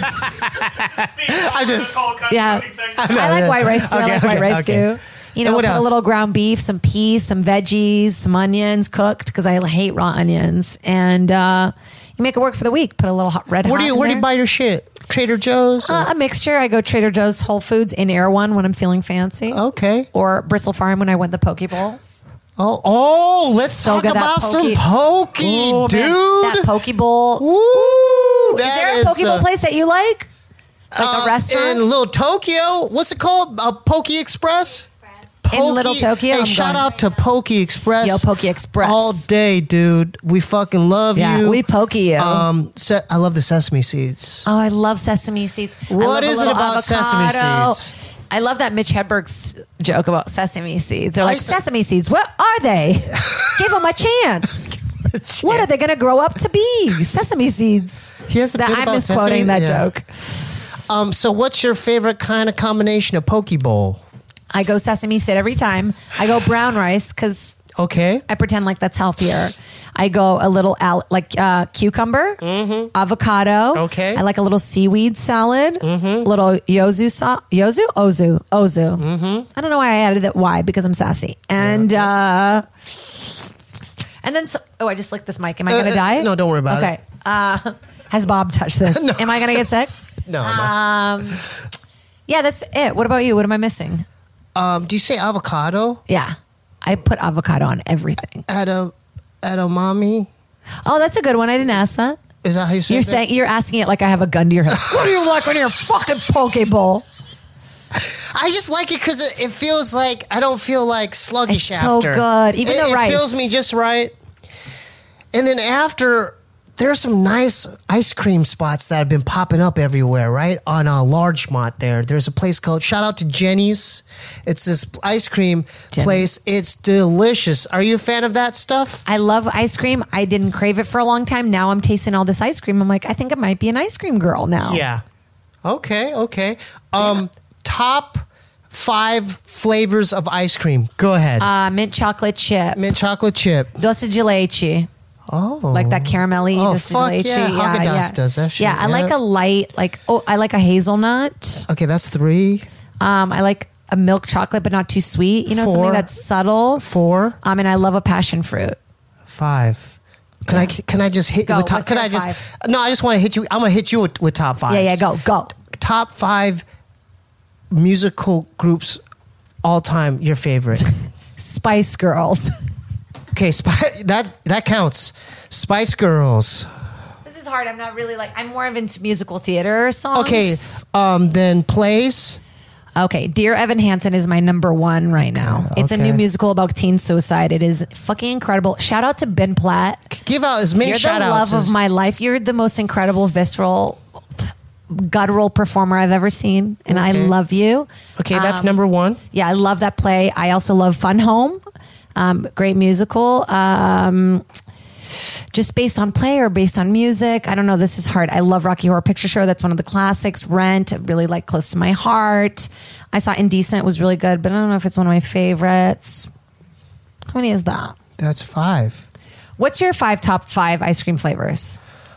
I just- Yeah. I like white rice too. I like white rice too. And what put a else? little ground beef, some peas, some veggies, some onions cooked because I hate raw onions. And you make it work for the week. Put a little red Where hot do in you there. buy your shit? Trader Joe's? A mixture. I go Trader Joe's, Whole Foods, in Erewhon when I'm feeling fancy. Okay. Or Bristle Farm when I went the Poke Bowl. Oh, let's So talk good, that about some poke. pokey, Ooh, dude. man, that Poke Bowl. Woo! Is there a Poke Bowl place that you like? Like a restaurant? in Little Tokyo. What's it called? Poke Express. In Little Tokyo? Hey, I'm shout going. out to Poke Express. Yo, Poke Express. all day, dude. We fucking love Yeah, you. we poke you. I love the sesame seeds. Oh, I love sesame seeds. I What love a is it little about sesame avocado. seeds? I love that Mitch Hedberg's joke about sesame seeds. They're like, used to- sesame seeds, what are they? Give them a chance. What are they going to grow up to be? Sesame seeds. He has a bit I'm about misquoting sesame- that yeah. joke. So what's your favorite kind of combination of Poke Bowl? I go sesame seed every time. I go brown rice because Okay. I pretend like that's healthier. I go a little cucumber, avocado. Okay. I like a little seaweed salad, little ozu. I don't know why I added that. Why? Because I'm sassy. And then I just licked this mic. Am I going to die? no, don't worry about it. Okay. Has Bob touched this? No. Am I gonna get sick? No. Yeah, that's it. What about you? What am I missing? Do you say avocado? Yeah, I put avocado on everything. Edamame? Oh, that's a good one. I didn't ask that. Is that how you say You're it? saying you're asking it like I have a gun to your head. What do you like on your fucking poke bowl? I just like it because it feels like I don't feel like sluggish It's so after. good. Even the rice. It fills me just right. And then after, there's some nice ice cream spots that have been popping up everywhere, right? On Larchmont there's a place called, shout out to Jenny's. It's this ice cream place. It's delicious. Are you a fan of that stuff? I love ice cream. I didn't crave it for a long time. Now I'm tasting all this ice cream. I'm like, I think I might be an ice cream girl now. Yeah. Okay. Top 5 flavors of ice cream. Go ahead. Mint chocolate chip. Mint chocolate chip. Doce de leche. Oh. Like that caramelly. Oh, doce de fuck leche. yeah. Haagen-Dazs does that shit. Yeah, I like a light, I like a hazelnut. Okay, that's 3. I like a milk chocolate, but not too sweet. You know, 4. something that's subtle. 4. And I love a passion fruit. 5. Can I just hit Go. with top? What's Can your I just? 5? No, I just want to hit you. I'm gonna hit you with top 5. Yeah, go. Top 5 musical groups all time. Your favorite? Spice Girls. Okay, that counts. Spice Girls. This is hard. I'm not really I'm more of into musical theater songs. Okay, then plays. Okay, Dear Evan Hansen is my number 1 right now. It's a new musical about teen suicide. It is fucking incredible. Shout out to Ben Platt. Give out as many You're shout the outs. love of my life. You're the most incredible, visceral, guttural performer I've ever seen, and I love you. Okay, that's number 1. Yeah, I love that play. I also love Fun Home. Great musical. Just based on play or based on music. I don't know. This is hard. I love Rocky Horror Picture Show. That's one of the classics. Rent, really close to my heart. I saw Indecent, was really good, but I don't know if it's one of my favorites. How many is that? That's 5. What's your top 5 ice cream flavors?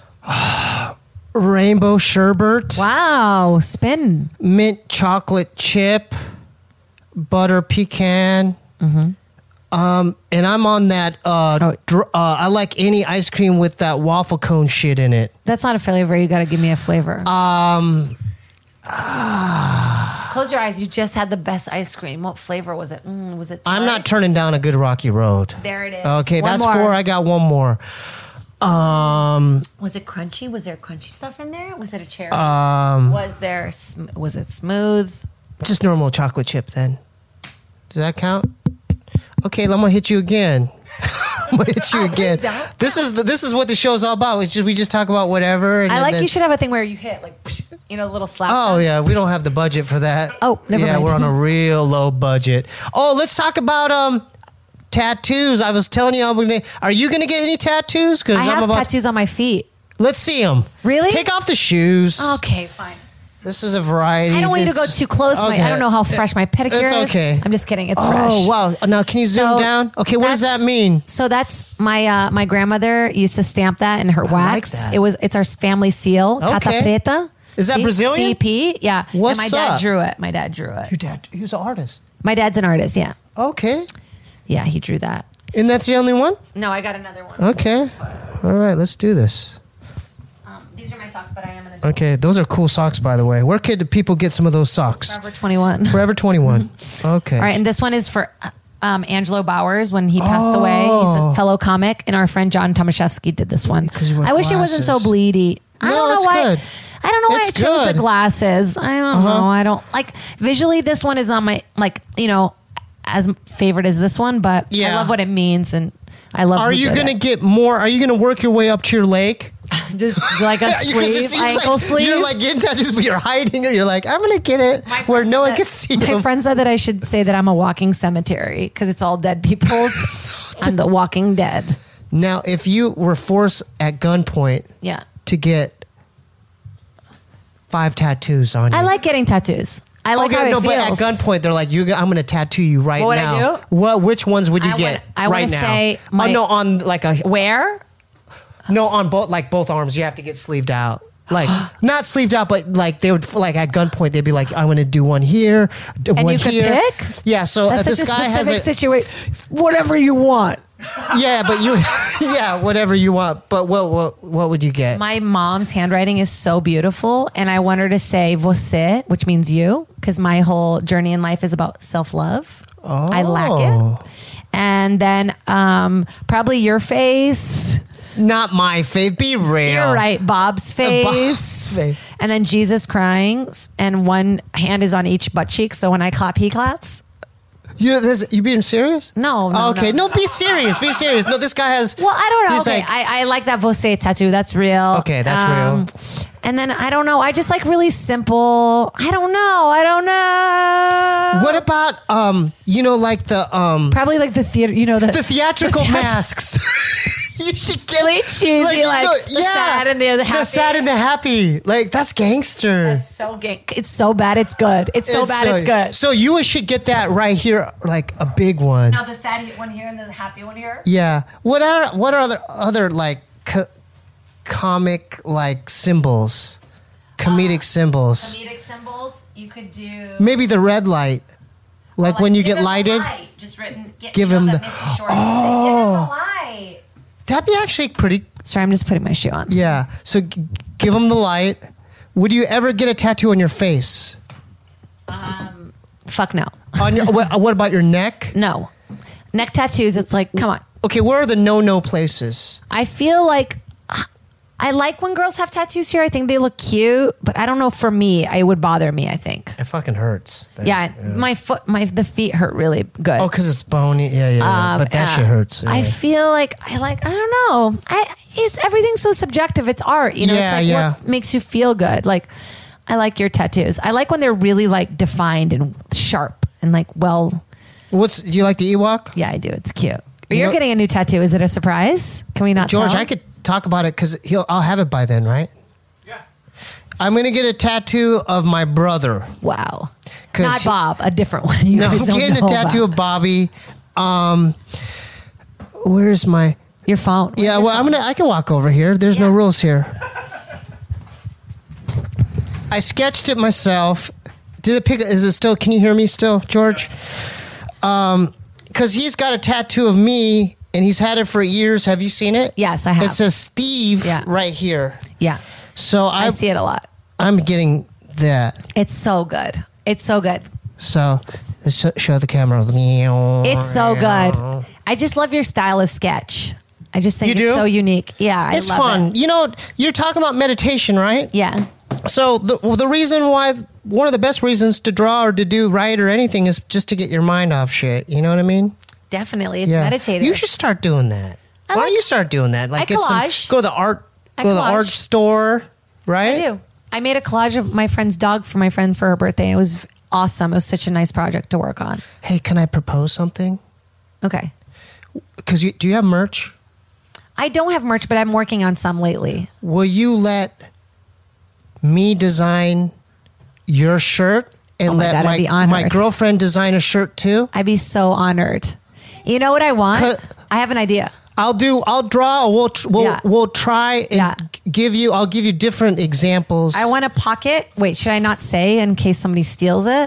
Rainbow sherbet. Wow, spin. Mint chocolate chip. Butter pecan. And I'm on that. I like any ice cream with that waffle cone shit in it. That's not a flavor. You got to give me a flavor. Close your eyes. You just had the best ice cream. What flavor was it? Was it? I'm not Tart? turning down a good Rocky Road. There it is. Okay, One that's more. 4. I got one more. Was it crunchy? Was there crunchy stuff in there? Was it a cherry? Was it smooth? Just normal chocolate chip then. Does that count? Okay, I'm gonna hit you again. I'm gonna hit you again. please don't. This is what the show's all about. We just talk about whatever. And I like then, you should have a thing where you hit little slaps. Oh yeah, we don't have the budget for that. Oh, never yeah, mind. we're on a real low budget. Oh, let's talk about tattoos. I was telling you, are you gonna get any tattoos? Because I have tattoos on my feet. Let's see them. Really? Take off the shoes. Okay, fine. This is a variety. I don't want you to go It's- too close. Okay. I don't know how fresh my pedicure is. It's okay. I'm just kidding. It's fresh. Oh wow! Now can you zoom So down? Okay, what does that that's- mean? So that's my grandmother used to stamp that in her wax. that. It's our family seal. Okay. Cata Preta. Is that Brazilian? CP. Yeah. What's and my dad up? drew it. My dad drew it. Your dad, he was an artist. My dad's an artist. Yeah. Okay, Yeah, he drew that. and that's the only one. No, I got another one. Okay, all right, let's do this. These are my socks, but I am gonna. Okay, those are cool socks, by the way. Where could the people get some of those socks? Forever 21. Forever 21. Okay. All right, and this one is for Angelo Bowers when he passed away. He's a fellow comic, and our friend John Tomaszewski did this one. 'Cause you wear I wish it wasn't so glasses. bleedy. I No, don't know it's why. good. I don't know why It's I chose good. the glasses. I don't know. I don't like visually. This one is on my as favorite as this one, but I Yeah. love what it means, and I love. Are who you did gonna it. get more? Are you gonna work your way up to your leg? just like a Because it sleeve, seems ankle like sleeve? you're like getting tattoos, but you're hiding it. You're like, I'm gonna get it My where friend no said one that- can see My them. friend said that I should say that I'm a walking cemetery because it's all dead people. I'm the walking dead. Now, if you were forced at gunpoint Yeah. to get 5 tattoos on you, I like getting tattoos. I like how it but at feels. gunpoint, they're like, I'm going to tattoo you right What would I now. do? What? Which ones would you I get wanna- I wanna right now? say oh my- no, on like a Where? no on both arms. You have to get sleeved out. Like not sleeved out, but like they would like at gunpoint. They'd be like, I'm going to do one here, one you could here. pick? Yeah. So That's this such a guy has specific a situation. Whatever you want. Yeah, but you, yeah, whatever you want. But what would you get? My mom's handwriting is so beautiful, and I want her to say "você," which means you, because my whole journey in life is about self-love. I lack it. And then probably your face. Not my face. Be real. You're right. Bob's face. And then Jesus crying, and one hand is on each butt cheek. So when I clap, he claps. You being serious? No. Okay, no, be serious. Be serious. No, this guy has. Well, I don't know. He's Okay, like- I like that você tattoo. That's real. Okay, that's real. And then I don't know. I just like really simple. I don't know. What about like the Probably like the theater. You know the theatrical masks. You should get Really cheesy, like the sad and the happy. The sad and the happy. Like that's gangster. It's so bad. It's good. It's so bad. It's good. So you should get that right here, like a big one. Now the sad one here and then the happy one here. Yeah. What are other like comic like symbols, comedic symbols? Comedic symbols. You could do Maybe the red light, like when you give get him the lighted. light. Just written. Give him the- Give him the light. That'd be actually pretty. Sorry, I'm just putting my shoe on. Yeah. So give him the light. Would you ever get a tattoo on your face? Fuck no. On your what about your neck? No. Neck tattoos. It's like, come on. Okay, where are the no places? I feel like I like when girls have tattoos here. I think they look cute, but I don't know. For me, it would bother me. I think. It fucking hurts. Yeah, the feet hurt really good. Oh, because it's bony. Yeah. But that shit hurts. Yeah. I feel like I don't know. It's everything's so subjective. It's art, you know. Yeah, it's like yeah. what makes you feel good. Like I like your tattoos. I like when they're really like defined and sharp and like well. Do you like the Ewok? Yeah, I do. It's cute. You You're know- getting a new tattoo. Is it a surprise? Can we not George, tell? I could talk about it because I'll have it by then, right? Yeah. I'm gonna get a tattoo of my brother. Wow. 'Cause Not he- Bob, a different one. You No, I'm guys don't getting a know tattoo about. of Bobby. Where's my? Your phone. Yeah, Where's well, your phone? I can walk over here. There's no Yeah. rules here. I sketched it myself. Did it pick? Is it still? Can you hear me still, George? Because he's got a tattoo of me, and he's had it for years. Have you seen it? Yes, I have. It says Steve Yeah. right here. Yeah. So I see it a lot. I'm getting that. It's so good. It's so good. So let's show the camera. It's so good. I just love your style of sketch. I just think You it's do? so unique. Yeah, I It's love fun. it. You know, you're talking about meditation, right? Yeah. So the reason why, one of the best reasons to draw or to do write or anything is just to get your mind off shit. You know what I mean? Definitely. It's meditative. You should start doing that. Why don't you start doing that? Like I collage. go to the art, I go to the art collage. store, right? I do. I made a collage of my friend's dog for my friend for her birthday. It was awesome. It was such a nice project to work on. Hey, can I propose something? Okay. Because do you have merch? I don't have merch, but I'm working on some lately. Will you let me design your shirt and Oh my let God, I'd be honored. my girlfriend design a shirt too? I'd be so honored. You know what I want? Cut- I have an idea. I'll draw. Yeah. We'll try and Yeah. I'll give you different examples. I want a pocket. Wait, should I not say in case somebody steals it?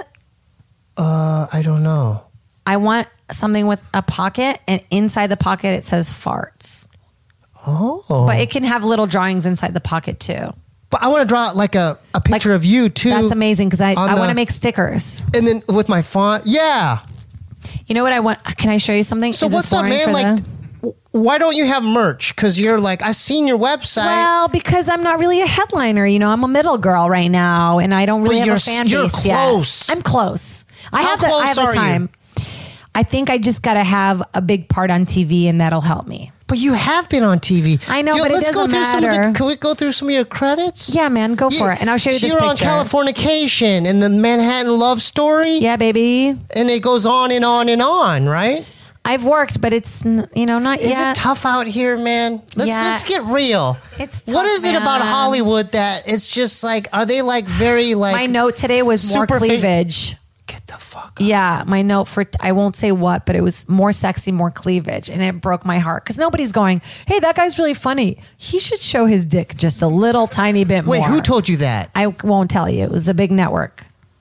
I don't know. I want something with a pocket, and inside the pocket it says farts. Oh. But it can have little drawings inside the pocket too. But I want to draw like a picture of you too. That's amazing because I on want the- to make stickers. And then with my font. Yeah. You know what I want? Can I show you something? So Is this what's up, boring man? for Like, the- why don't you have merch? Because you're like, I've seen your website. Well, because I'm not really a headliner. You know, I'm a middle girl right now, and I don't really But have a fan you're base close. yet. I'm close. I How have close the are you? time. I think I just got to have a big part on TV, and that'll help me. But you have been on TV. I know, but it let's go doesn't through some of matter. the. Can we go through some of your credits? Yeah, man, go for it, and I'll show you So this you're on picture. Californication and the Manhattan Love Story. Yeah, baby. And it goes on and on and on, right? I've worked, but it's not Is yet. it tough out here, man? Let's get real. It's what tough, is it about man. Hollywood that it's just like? Are they like very like? My note today was more superfi- cleavage. Get the fuck. Up. Yeah, my note for I won't say what, but it was more sexy, more cleavage, and it broke my heart because nobody's going, "Hey, that guy's really funny. He should show his dick just a little tiny bit Wait, more." who told you that? I won't tell you. It was a big network.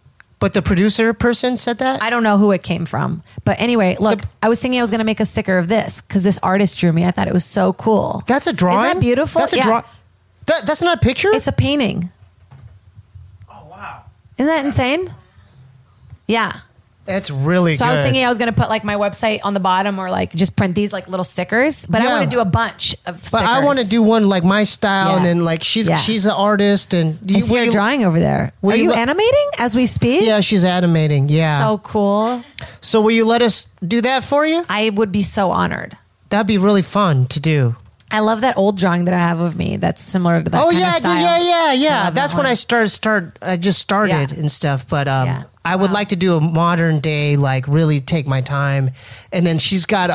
But the producer person said that? I don't know who it came from. But anyway, look, I was thinking I was going to make a sticker of this because this artist drew me. I thought it was so cool. That's a drawing? Isn't that beautiful? That's a Yeah. drawing. That's not a picture? It's a painting. Oh, wow. Isn't that insane? Yeah. It's really good. So I was thinking I was going to put like my website on the bottom or like just print these like little stickers. But I Yeah. want to do a bunch of stickers. But I want to do one like my style, Yeah. and then like she's Yeah. an artist, and I see her drawing over there. will Are you you let- animating as we speak? Yeah, she's animating. Yeah. So cool. So will you let us do that for you? I would be so honored. That'd be really fun to do. I love that old drawing that I have of me. That's similar to that. Oh kind yeah, of style. yeah. I love That's that when one. I just started Yeah. and stuff. But Yeah. I would like to do a modern day, like really take my time. And then she's got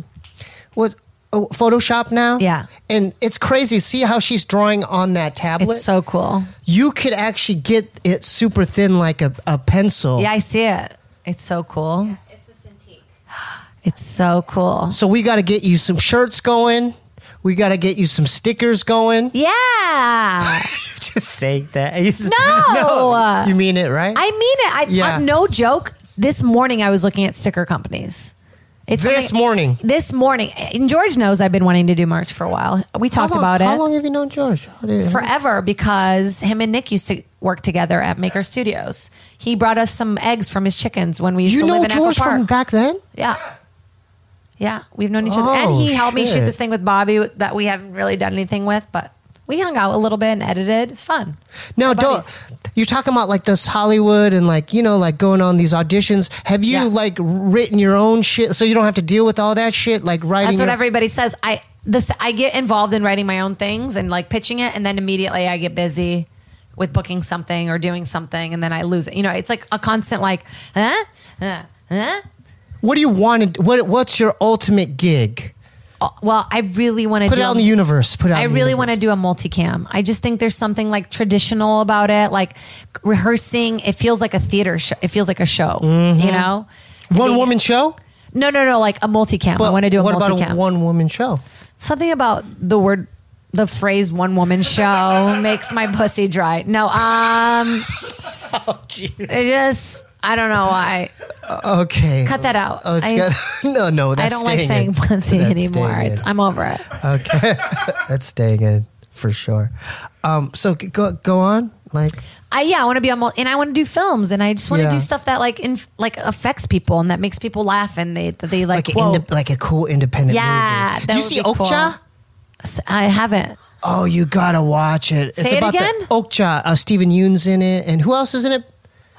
Photoshop now. Yeah. And it's crazy. See how she's drawing on that tablet? It's so cool. You could actually get it super thin like a pencil. Yeah, I see it. It's so cool. It's a Cintiq. It's so cool. So we got to get you some shirts going. We got to get you some stickers going. Yeah. Just say that. No. You mean it, right? I mean it. Yeah. No joke. This morning I was looking at sticker companies. It's This something- morning? This morning. And George knows I've been wanting to do merch for a while. We talked about How it long have you known George? forever because him and Nick used to work together at Maker Studios. He brought us some eggs from his chickens when we used You to know live in George Echo Park. from back then? Yeah. Yeah, we've known each other. And Oh, he helped me shoot shit. this thing with Bobby that we haven't really done anything with, but we hung out a little bit and edited. It's fun. Now, We're don't buddies. you're talking about like this Hollywood and like like going on these auditions? Have you Yeah. like written your own shit so you don't have to deal with all that shit like writing? That's what your- everybody says. I get involved in writing my own things and like pitching it, and then immediately I get busy with booking something or doing something, and then I lose it. It's like a constant like, huh? What do you want? What's your ultimate gig? Well, I really want to Put it out in the universe. Put it out. I in the really universe. want to do a multicam. I just think there's something like traditional about it, like rehearsing. It feels like a theater show. It feels like a show, Mm-hmm. you know? One woman show. No, like a multicam. I want to do a what multicam. about a one woman show? Something about the phrase "one woman show" makes my pussy dry. No, it just, I don't know why. Okay, Cut that out. Oh, it's I- good. No, that's I don't like staying saying in. pussy That's anymore. staying in. I'm over it. Okay, that's staying in for sure. So go on. Like I want to be on, and I want to do films, and I just want to Yeah. do stuff that like affects people and that makes people laugh, and they like like quote. like a cool independent Yeah, movie. that You would see be cool. Okja? I haven't. Oh, you gotta watch it. Say it about again? the Okja. Stephen Yeun's in it, and who else is in it?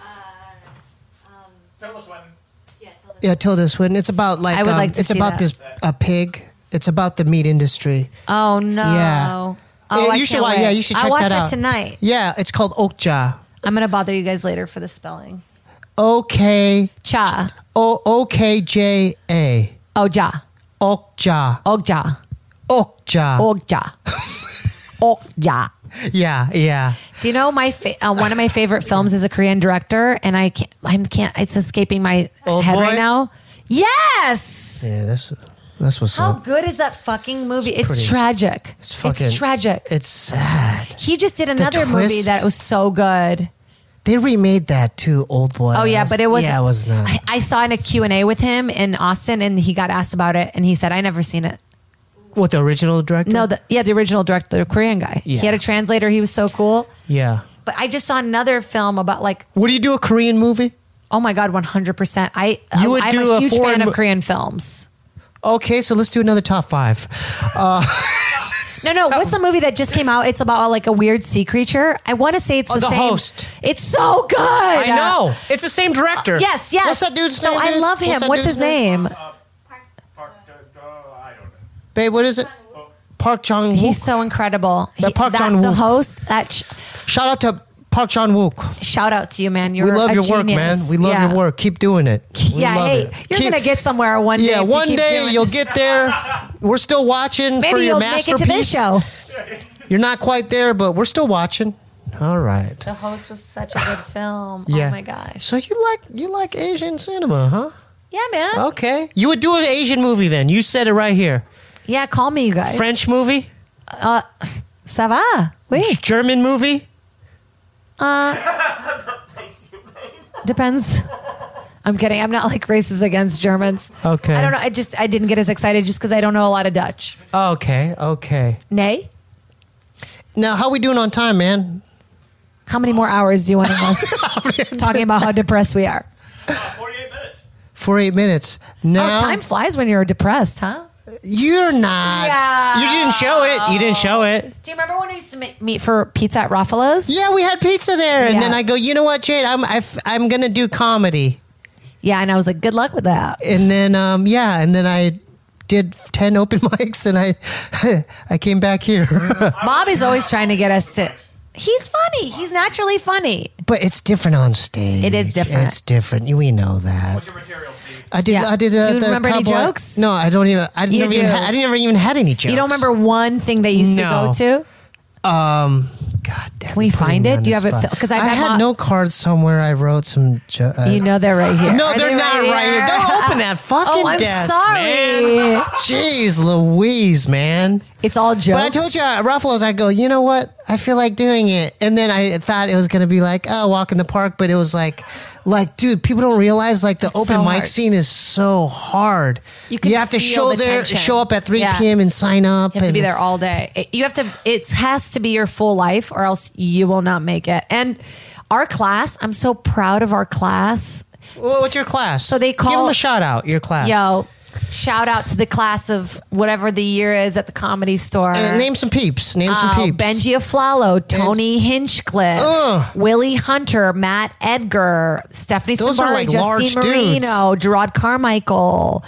Tilda Swinton. Yeah, Tilda Swinton. It's about like I would like to it's see about that. this a pig. It's about the meat industry. Oh no. Yeah. Oh, Yeah, I you should can't watch- wait. yeah, you should check I'll watch that out. it tonight. Yeah, it's called Okja. I'm gonna bother you guys later for the spelling. Okay. Cha. OKJA. Oja. Okja. Ogja. Okja. Ogja. Ogja. Yeah. Do you know my one of my favorite films is a Korean director, and I can't. It's escaping my Old head Boy? right now. Yes. Yeah, that's what's How up. good is that fucking movie? It's pretty- tragic. It's It's tragic. It's sad. He just did another movie twist. that was so good. They remade that too, Old Boy. Oh yeah, but it was. Yeah, it was not. I saw in a Q&A with him in Austin, and he got asked about it, and he said, "I never seen it." What, the original director? No, the original director, the Korean guy. Yeah. He had a translator. He was so cool. Yeah. But I just saw another film about like, Would you do a Korean movie? oh my god, 100%. You would I'm do a a huge foreign fan mo- of Korean films. Okay, so let's do another top 5. No. What's the movie that just came out? It's about like a weird sea creature. I want to say it's the The same. Host. It's so good. I know. It's the same director. Yes. What's that dude's so name? I dude? love him. that What's dude's his name? I don't know. Babe, what is it? Park Chan-wook. He's so incredible. The Park Chan-wook. The host. Shout out to Park Chan-wook. Shout out to you, man. You're We love a your work, man. genius. We love Yeah. your work. Keep doing it. We Yeah, love hey, it. you're Keep- gonna get somewhere one day. Yeah, if you one keep day doing you'll this. get there. We're still watching Maybe for your you'll make it masterpiece. to this show. You're not quite there, but we're still watching. All right. The Host was such a good film. Yeah. Oh my gosh. So you like Asian cinema, huh? Yeah, man. Okay. You would do an Asian movie then. You said it right here. Yeah, call me, you guys. French movie? Ça va? Oui. German movie? Depends. I'm kidding. I'm not like racist against Germans. Okay. I don't know. I didn't get as excited just because I don't know a lot of Dutch. Okay. Nay? Now, how we doing on time, man? How many more hours do you want us talking about how depressed we are? 48 minutes. 48 minutes. Now, Oh, time flies when you're depressed, huh? you're not. Yeah. You didn't show it. You didn't show it. Do you remember when we used to meet for pizza at Raffalo's? Yeah, we had pizza there, and Yeah. then I go, you know what, Jade? I'm gonna do comedy, Yeah, and I was like, good luck with that. and then and then I did 10 open mics, and I came back here. Bobby's always trying to get us to. He's funny. He's naturally funny. But it's different on stage. It is different. It's different. We know that. What's your material, Steve? I did. Yeah. I did. Do you the remember any cowboy- jokes? No, I don't even. I You never even. do. I never even had any jokes. You don't remember one thing they used to No. go to? God damn. Can we find it? Do you have it? Because I had no cards somewhere. I wrote some. You know they're right here. No, Are they're they not right here. Don't open that fucking Oh, I'm desk, sorry. man. Jeez Louise, man. It's all jokes. But I told you at Ruffalo's, I go, you know what? I feel like doing it. And then I thought it was going to be like, oh, walk in the park. But it was like, dude, people don't realize like the It's open so mic hard. scene is so hard. You can have to feel the tension. show up at 3 Yeah. p.m. and sign up. You have to be and- there all day. You have to. It has to be your full life, or else you will not make it. And our class, I'm so proud of our class. What's your class? So they Give them call- a shout out, your class. Yo, shout out to the class of whatever the year is at the Comedy Store. And name some peeps. Name some peeps. Benji Aflalo, Tony Hinchcliffe, Ugh. Willie Hunter, Matt Edgar, Stephanie Those are Sabari, like large Justine Marino, Gerard Carmichael,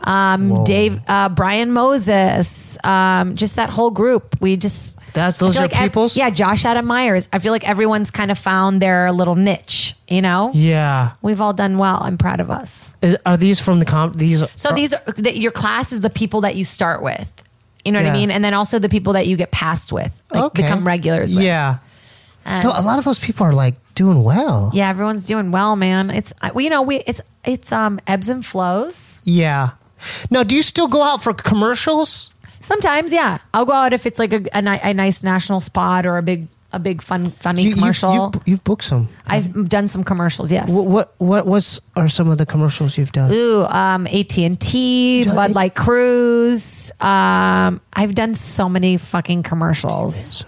Dave, Brian Moses, just that whole group. We just Those I feel are like people's? yeah, Josh Adam Myers. I feel like everyone's kind of found their little niche. You know, Yeah. we've all done well. I'm proud of us. Are these from the these? So these are your class is the people that you start with. You know what I Yeah. mean? And then also the people that you get passed with, like Okay. become regulars with. Yeah. And So a lot of those people are like doing well. yeah, everyone's doing well, man. It's it's ebbs and flows. Yeah. Now, do you still go out for commercials? Sometimes, yeah, I'll go out if it's like a nice national spot or a big funny commercial. You've booked some. I've done some commercials. Yes. What are some of the commercials you've done? Ooh, AT&T, done Bud it? Light Cruise. I've done so many fucking commercials.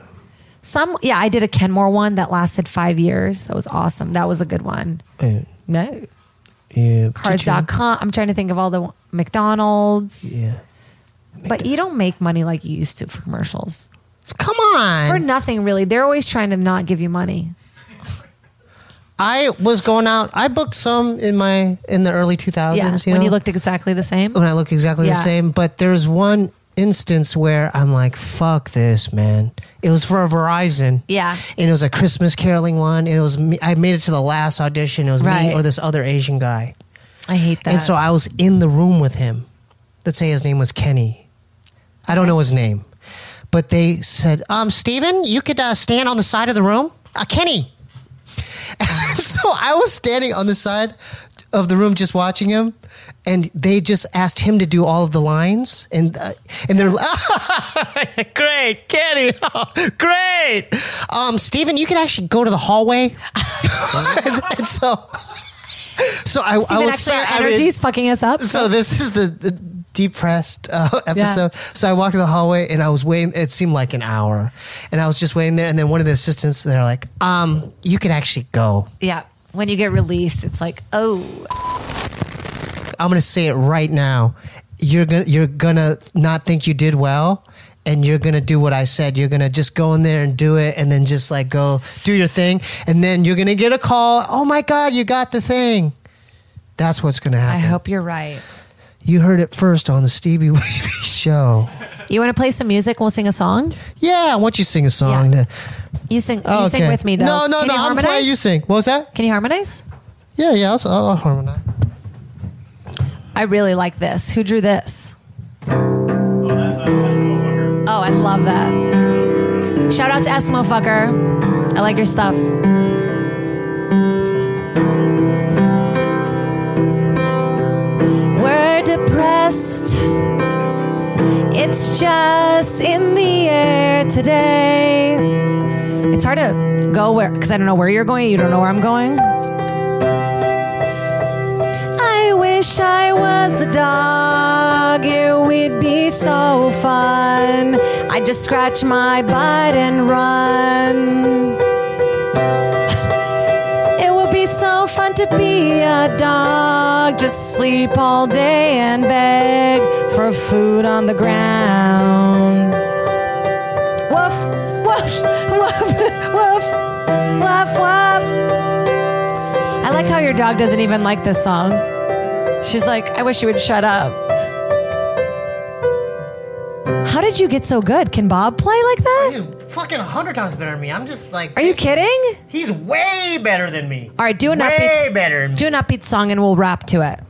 I did a Kenmore one that lasted 5 years. That was awesome. That was a good one. No. Yeah. Cars.com. I'm trying to think of all the McDonald's. Yeah. But you don't make money like you used to for commercials. Come on. For nothing, really. They're always trying to not give you money. I was going out. I booked some in the early 2000s. Yeah, You when know? you looked exactly the same. When I look exactly the Yeah. same. But there's one instance where I'm like, fuck this, man. It was for a Verizon. Yeah. And it was a Christmas caroling one. It was me. I made it to the last audition. It was me Right. or this other Asian guy. I hate that. And so I was in the room with him. Let's say his name was Kenny. I don't know his name. But they said, Steven, you could stand on the side of the room. Kenny. So I was standing on the side of the room just watching him. And they just asked him to do all of the lines. And they're like, great, Kenny. Great. Steven, you could actually go to the hallway. and so I Steven, was actually, our I mean, energy's fucking us up. so this is the depressed episode. So I walked in the hallway and I was waiting. It seemed like an hour, and I was just waiting there. And then one of the assistants, they're like, "You could actually go." Yeah. When you get released, it's like, oh, I'm gonna say it right now. You're gonna not think you did well, and you're gonna do what I said. You're gonna just go in there and do it, and then just like go do your thing, and then you're gonna get a call. Oh my God, you got the thing. That's what's gonna happen. I hope you're right. You heard it first on the Stevie Wavy Show. You want to play some music? We'll sing a song. Yeah, why don't you sing a song? Yeah. You sing. You sing with me though. No, Can you I'm harmonize? playing. You sing. What was that? Can you harmonize? Yeah, I'll harmonize. I really like this. Who drew this? Oh, that's Eskimo Fucker. Oh, I love that. Shout out to Eskimo Fucker. I like your stuff. We're depressed. It's just in the air today. It's hard to go where, because I don't know where you're going. You don't know where I'm going. a dog, it would be so fun. I'd just scratch my butt and run. It would be so fun to be a dog, just sleep all day and beg for food on the ground. Woof, woof, woof, woof, woof, woof. I like how your dog doesn't even like this song. She's like, I wish you would shut up. How did you get so good? Can Bob play like that? He's fucking 100 times better than me. I'm just like... Are you kidding? He's way better than me. All right, do an Way upbeat. better than me. Do an upbeat song and we'll rap to it.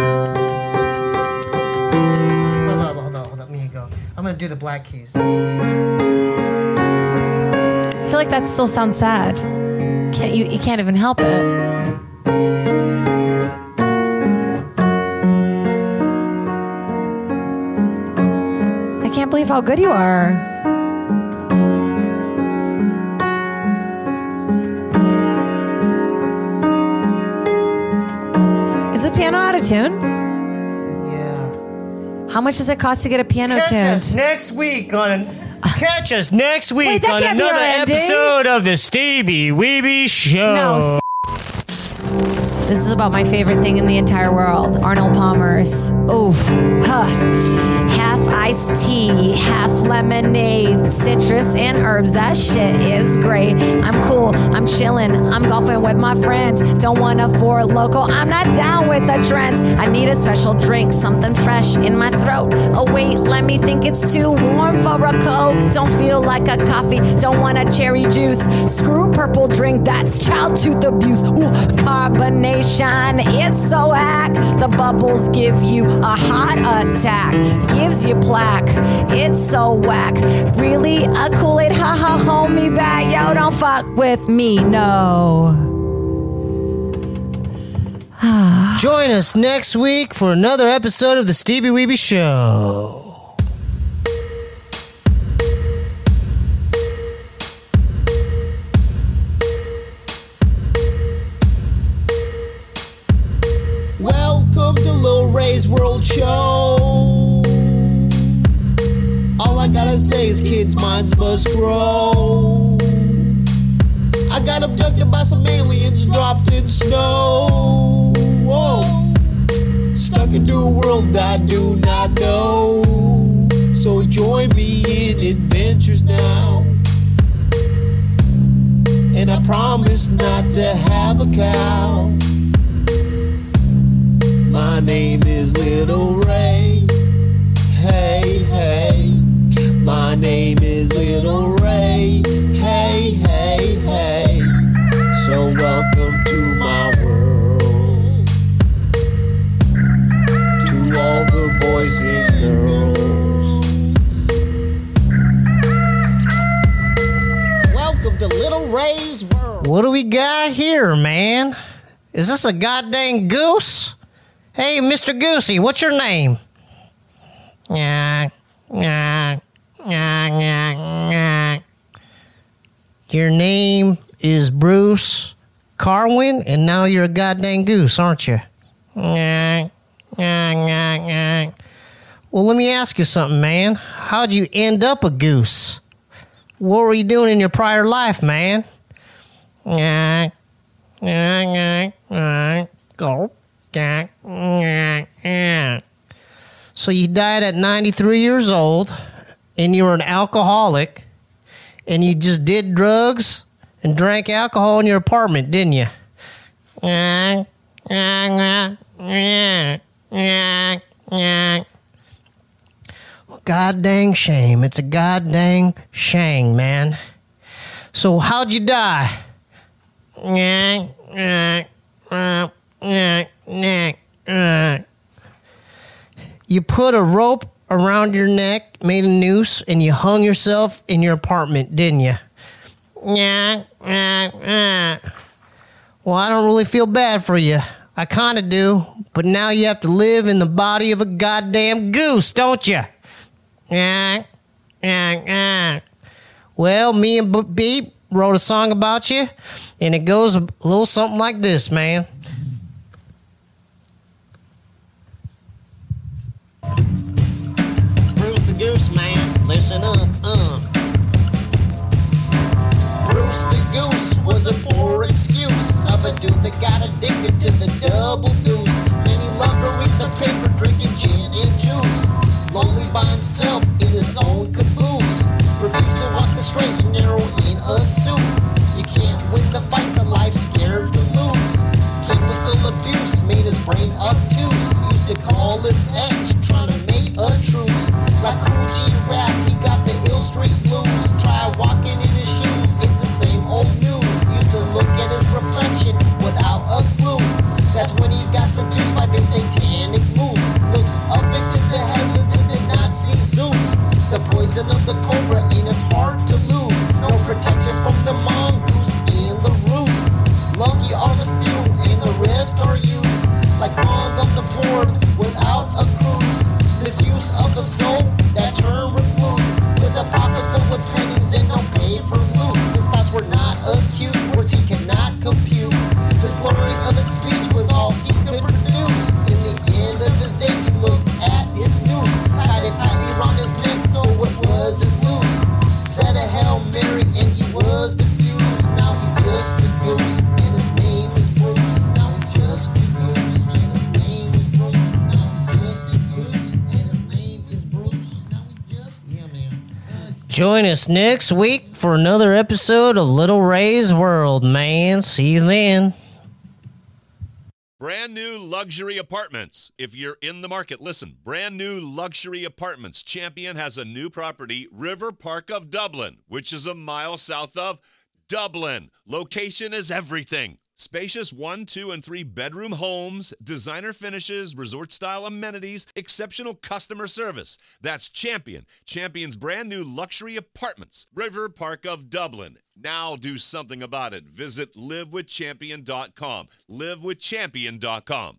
Hold on. Let me go. I'm going to do the Black Keys. I feel like that still sounds sad. You can't even help it. I can't believe how good you are. Is the piano out of tune? Yeah. How much does it cost to get a piano Catch tuned? us next week on... Catch us next week Wait, that on can't be another our ending. episode of the Stevie Weeby Show. No. This is about my favorite thing in the entire world. Arnold Palmer's. Oof. Huh. Half iced tea, half lemonade, citrus and herbs. That shit is great. I'm cool. I'm chilling. I'm golfing with my friends. Don't want a Four Loko. I'm not down with the trends. I need a special drink, something fresh in my throat. Oh wait, let me think. It's too warm for a Coke. Don't feel like a coffee. Don't want a cherry juice. Screw purple drink. That's child tooth abuse. Ooh, carbonation is so hack. The bubbles give you a heart attack. Gives you plaque. It's so whack. Really a Kool-Aid? Ha ha, hold me back. Yo, don't fuck with me, no. Join us next week for another episode of the Stevie Weeby Show. Welcome to Lil Ray's World Show. All I gotta say is kids' minds must grow. I got abducted by some aliens dropped in snow. Whoa. Stuck into a world I do not know. So join me in adventures now. And I promise not to have a cow. My name is Little Ray. Hey, hey. My name is Little Ray. Hey, hey, hey. So welcome to my world. To all the boys and girls. Welcome to Little Ray's world. What do we got here, man? Is this a goddamn goose? Hey, Mr. Goosey, what's your name? Your name is Bruce Carwin, and now you're a goddamn goose, aren't you? Well, let me ask you something, man. How'd you end up a goose? What were you doing in your prior life, man? Go. So you died at 93 years old, and you were an alcoholic, and you just did drugs and drank alcohol in your apartment, didn't you? Well, god dang shame. It's a god dang shame, man. So how'd you die? You put a rope around your neck, made a noose, and you hung yourself in your apartment, didn't you? Well, I don't really feel bad for you. I kind of do, but now you have to live in the body of a goddamn goose, don't you? Well, me and Beep wrote a song about you, and it goes a little something like this, man. Join us next week for another episode of Little Ray's World, man. See you then. Brand new luxury apartments. If you're in the market, listen. Brand new luxury apartments. Champion has a new property, River Park of Dublin, which is a mile south of Dublin. Location is everything. Spacious 1, 2, and 3 bedroom homes, designer finishes, resort-style amenities, exceptional customer service. That's Champion. Champion's brand new luxury apartments, River Park of Dublin. Now do something about it. Visit livewithchampion.com. Livewithchampion.com.